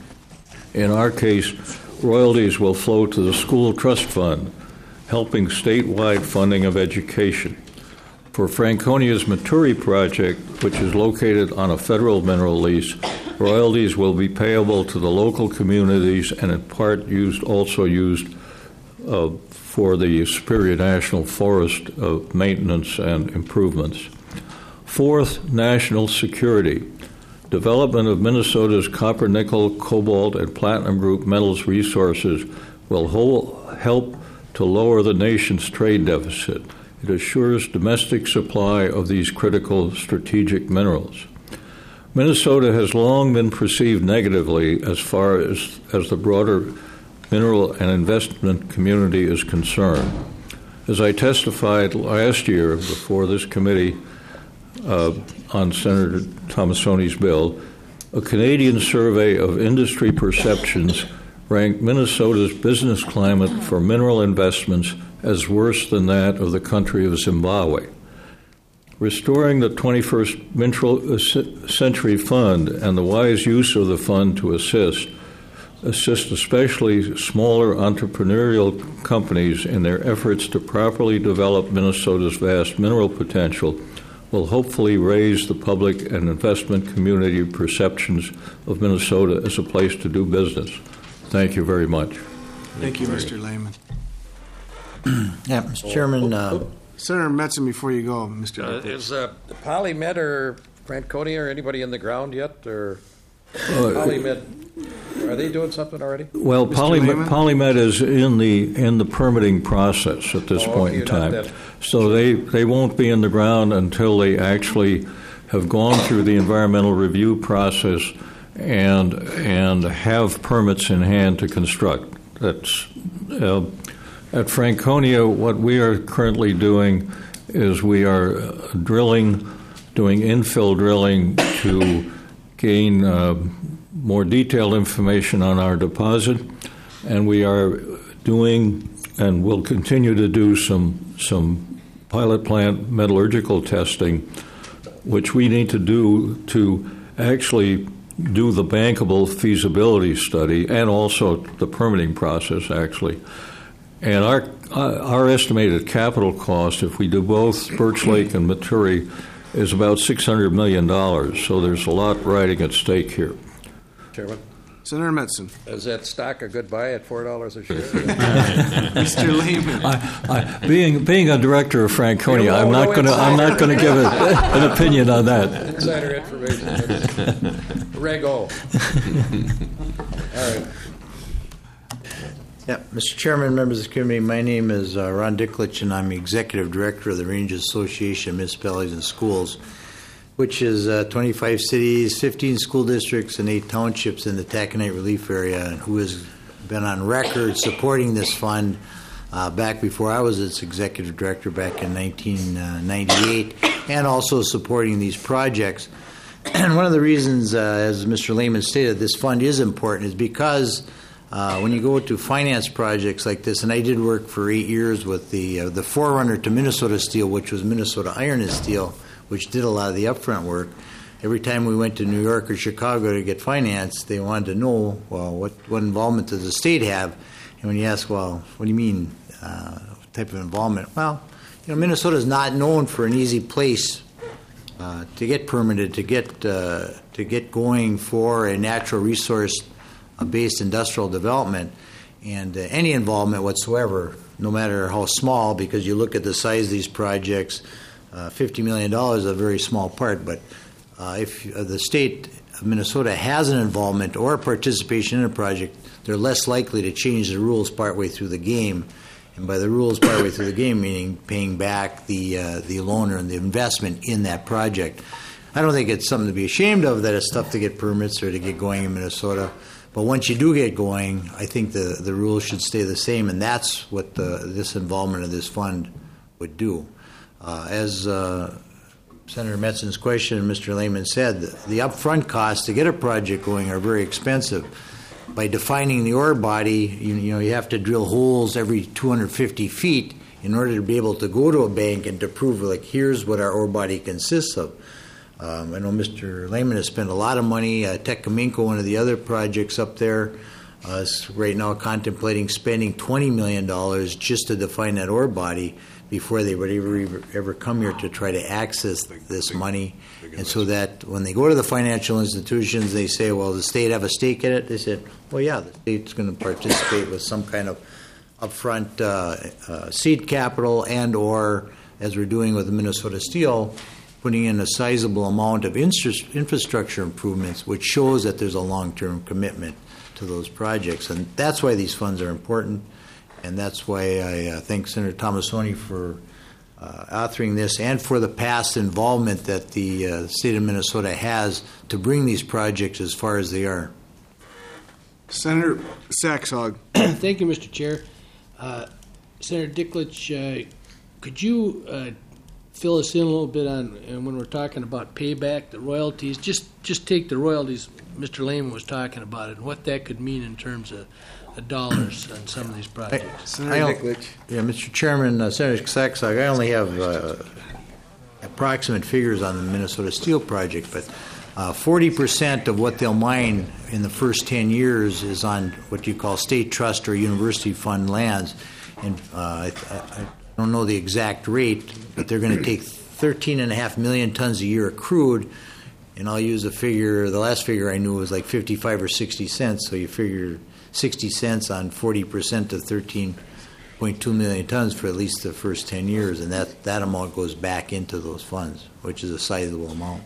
in our case, royalties will flow to the school trust fund, helping statewide funding of education. For Franconia's Maturi project, which is located on a federal mineral lease, royalties will be payable to the local communities and in part used also used uh, for the Superior National Forest uh, maintenance and improvements. Fourth, national security. Development of Minnesota's copper, nickel, cobalt, and platinum group metals resources will whole, help to lower the nation's trade deficit. It assures domestic supply of these critical strategic minerals. Minnesota has long been perceived negatively as far as, as the broader mineral and investment community is concerned. As I testified last year before this committee uh, on Senator Tomassoni's bill, a Canadian survey of industry perceptions ranked Minnesota's business climate for mineral investments as worse than that of the country of Zimbabwe. Restoring the twenty-first Century Fund and the wise use of the fund to assist, assist especially smaller entrepreneurial companies in their efforts to properly develop Minnesota's vast mineral potential will hopefully raise the public and investment community perceptions of Minnesota as a place to do business. Thank you very much. Thank you, Mister Lehman. Yeah, Mister Chairman. Uh, Senator Metzen, before you go, Mister Uh, is uh, PolyMet or Franconia or anybody in the ground yet? Or PolyMet, are they doing something already? Well, PolyMet, PolyMet is in the in the permitting process at this Oh, point okay, in not time. that- So they, they won't be in the ground until they actually have gone through the environmental review process and and have permits in hand to construct. That's uh, at Franconia. What we are currently doing is we are uh, drilling, doing infill drilling to gain uh, more detailed information on our deposit, and we are doing and will continue to do some some pilot plant metallurgical testing, which we need to do to actually do the bankable feasibility study and also the permitting process, actually. And our our estimated capital cost, if we do both Birch Lake and Maturi, is about six hundred million dollars. So there's a lot riding at stake here. Chairman? Senator Metzen. Is that stock a good buy at four dollars a share? Mister Lehman. I, I, being being a director of Franconia, You know, I'm not no going to I'm not going to give a, an opinion on that. Insider information. Rego. All right. Yeah, Mister Chairman, members of the committee, my name is uh, Ron Diklich, and I'm Executive Director of the Ranges Association of Municipalities and Schools, which is uh, twenty-five cities, fifteen school districts, and eight townships in the taconite relief area, and who has been on record supporting this fund uh, back before I was its executive director back in nineteen ninety-eight, and also supporting these projects. And one of the reasons, uh, as Mister Lehman stated, this fund is important is because uh, when you go to finance projects like this, and I did work for eight years with the uh, the forerunner to Minnesota Steel, which was Minnesota Iron and Steel, which did a lot of the upfront work. Every time we went to New York or Chicago to get finance, they wanted to know, well, what, what involvement does the state have? And when you ask, well, what do you mean, uh, what type of involvement? Well, you know, Minnesota is not known for an easy place uh, to get permitted, to get uh, to get going for a natural resource-based industrial development, and uh, any involvement whatsoever, no matter how small, because you look at the size of these projects. Uh, fifty million dollars is a very small part, but uh, if uh, the state of Minnesota has an involvement or participation in a project, they're less likely to change the rules partway through the game. And by the rules partway through the game, meaning paying back the uh, the loaner and the investment in that project. I don't think it's something to be ashamed of that it's tough to get permits or to get going in Minnesota. But once you do get going, I think the, the rules should stay the same, and that's what the, this involvement of this fund would do. Uh, as uh, Senator Metzen's question and Mister Lehman said, the, the upfront costs to get a project going are very expensive. By defining the ore body, you, you know, you have to drill holes every two hundred fifty feet in order to be able to go to a bank and to prove, like, here's what our ore body consists of. Um, I know Mister Lehman has spent a lot of money. Uh, Tecominco, one of the other projects up there, uh, is right now contemplating spending twenty million dollars just to define that ore body before they would ever, ever come here to try to access this money. And so that when they go to the financial institutions, they say, well, does the state have a stake in it? They said, well, yeah, the state's going to participate with some kind of upfront uh, uh, seed capital and or, as we're doing with the Minnesota Steel, putting in a sizable amount of infrastructure improvements, which shows that there's a long-term commitment to those projects. And that's why these funds are important. And that's why I uh, thank Senator Tomassoni for uh, authoring this and for the past involvement that the uh, state of Minnesota has to bring these projects as far as they are. Senator Saxog. Thank you, Mister Chair. Uh, Senator Diklich, uh, could you uh, fill us in a little bit on and when we're talking about payback, the royalties, just, just take the royalties Mister Lehman was talking about and what that could mean in terms of dollars on some of these projects. I, I yeah, Mister Chairman, uh, Senator Saxog, I only have uh, approximate figures on the Minnesota Steel project, but uh, forty percent of what they'll mine in the first ten years is on what you call state trust or university fund lands. And uh, I, I don't know the exact rate, but they're going to take thirteen and a half million tons a year of crude. And I'll use a figure, the last figure I knew was like fifty-five or sixty cents, so you figure sixty cents on forty percent of thirteen point two million tons for at least the first ten years, and that, that amount goes back into those funds, which is a sizable amount.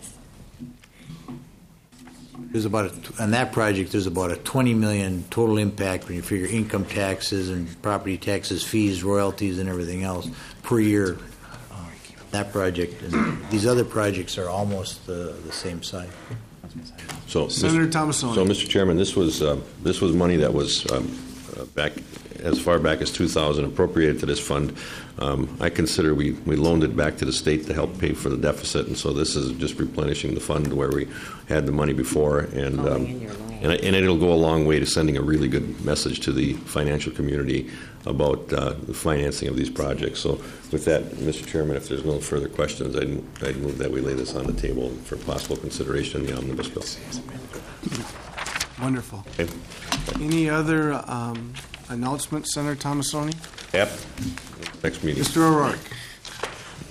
There's about a, on that project, there's about a twenty million total impact when you figure income taxes and property taxes, fees, royalties, and everything else per year. Uh, that project and these other projects are almost the, the same size. So, Senator Mister Tomassoni. So, Mister Chairman, this was uh, this was money that was um, uh, back as far back as two thousand appropriated to this fund. Um, I consider we, we loaned it back to the state to help pay for the deficit, and so this is just replenishing the fund where we had the money before, and um, and, and it'll go a long way to sending a really good message to the financial community about uh, the financing of these projects. So, with that, Mister Chairman, if there's no further questions, I'd, I'd move that we lay this on the table for possible consideration in the omnibus bill. Wonderful. Okay. Any other um, announcements, Senator Tomassoni? Yep. Next meeting. Mister O'Rourke.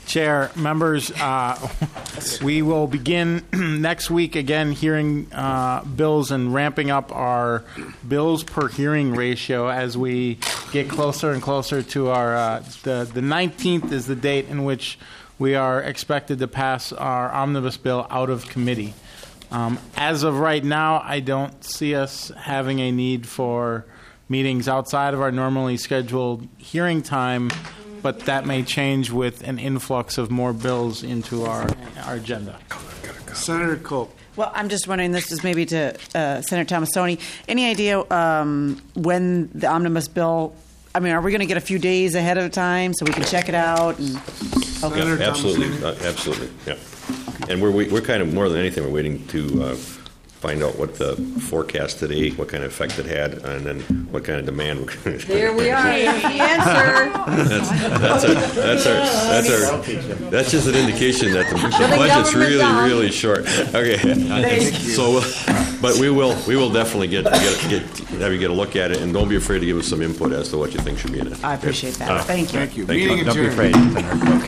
Chair, members, uh, we will begin next week again hearing uh, bills and ramping up our bills per hearing ratio as we get closer and closer to our, uh, the, the nineteenth is the date in which we are expected to pass our omnibus bill out of committee. Um, as of right now, I don't see us having a need for meetings outside of our normally scheduled hearing time, but that may change with an influx of more bills into our, our agenda. Senator Cope. Well, I'm just wondering, this is maybe to uh, Senator Tomassoni, any idea um, when the omnibus bill, I mean, are we going to get a few days ahead of time so we can check it out? And, okay. Yeah, absolutely, uh, absolutely, yeah. And we're, we're kind of, more than anything, we're waiting to uh, find out what the forecast today, what kind of effect it had, and then what kind of demand. There we are. There's the answer. That's, that's, our, that's our. That's our. That's just an indication that the, the budget's really, really short. Okay. So, but we will, we will definitely get, get, get have you get a look at it, and don't be afraid to give us some input as to what you think should be in it. I appreciate that. Uh, Thank you. Thank you. Thank Meeting you. Don't be adjourned. afraid, Senator Cook.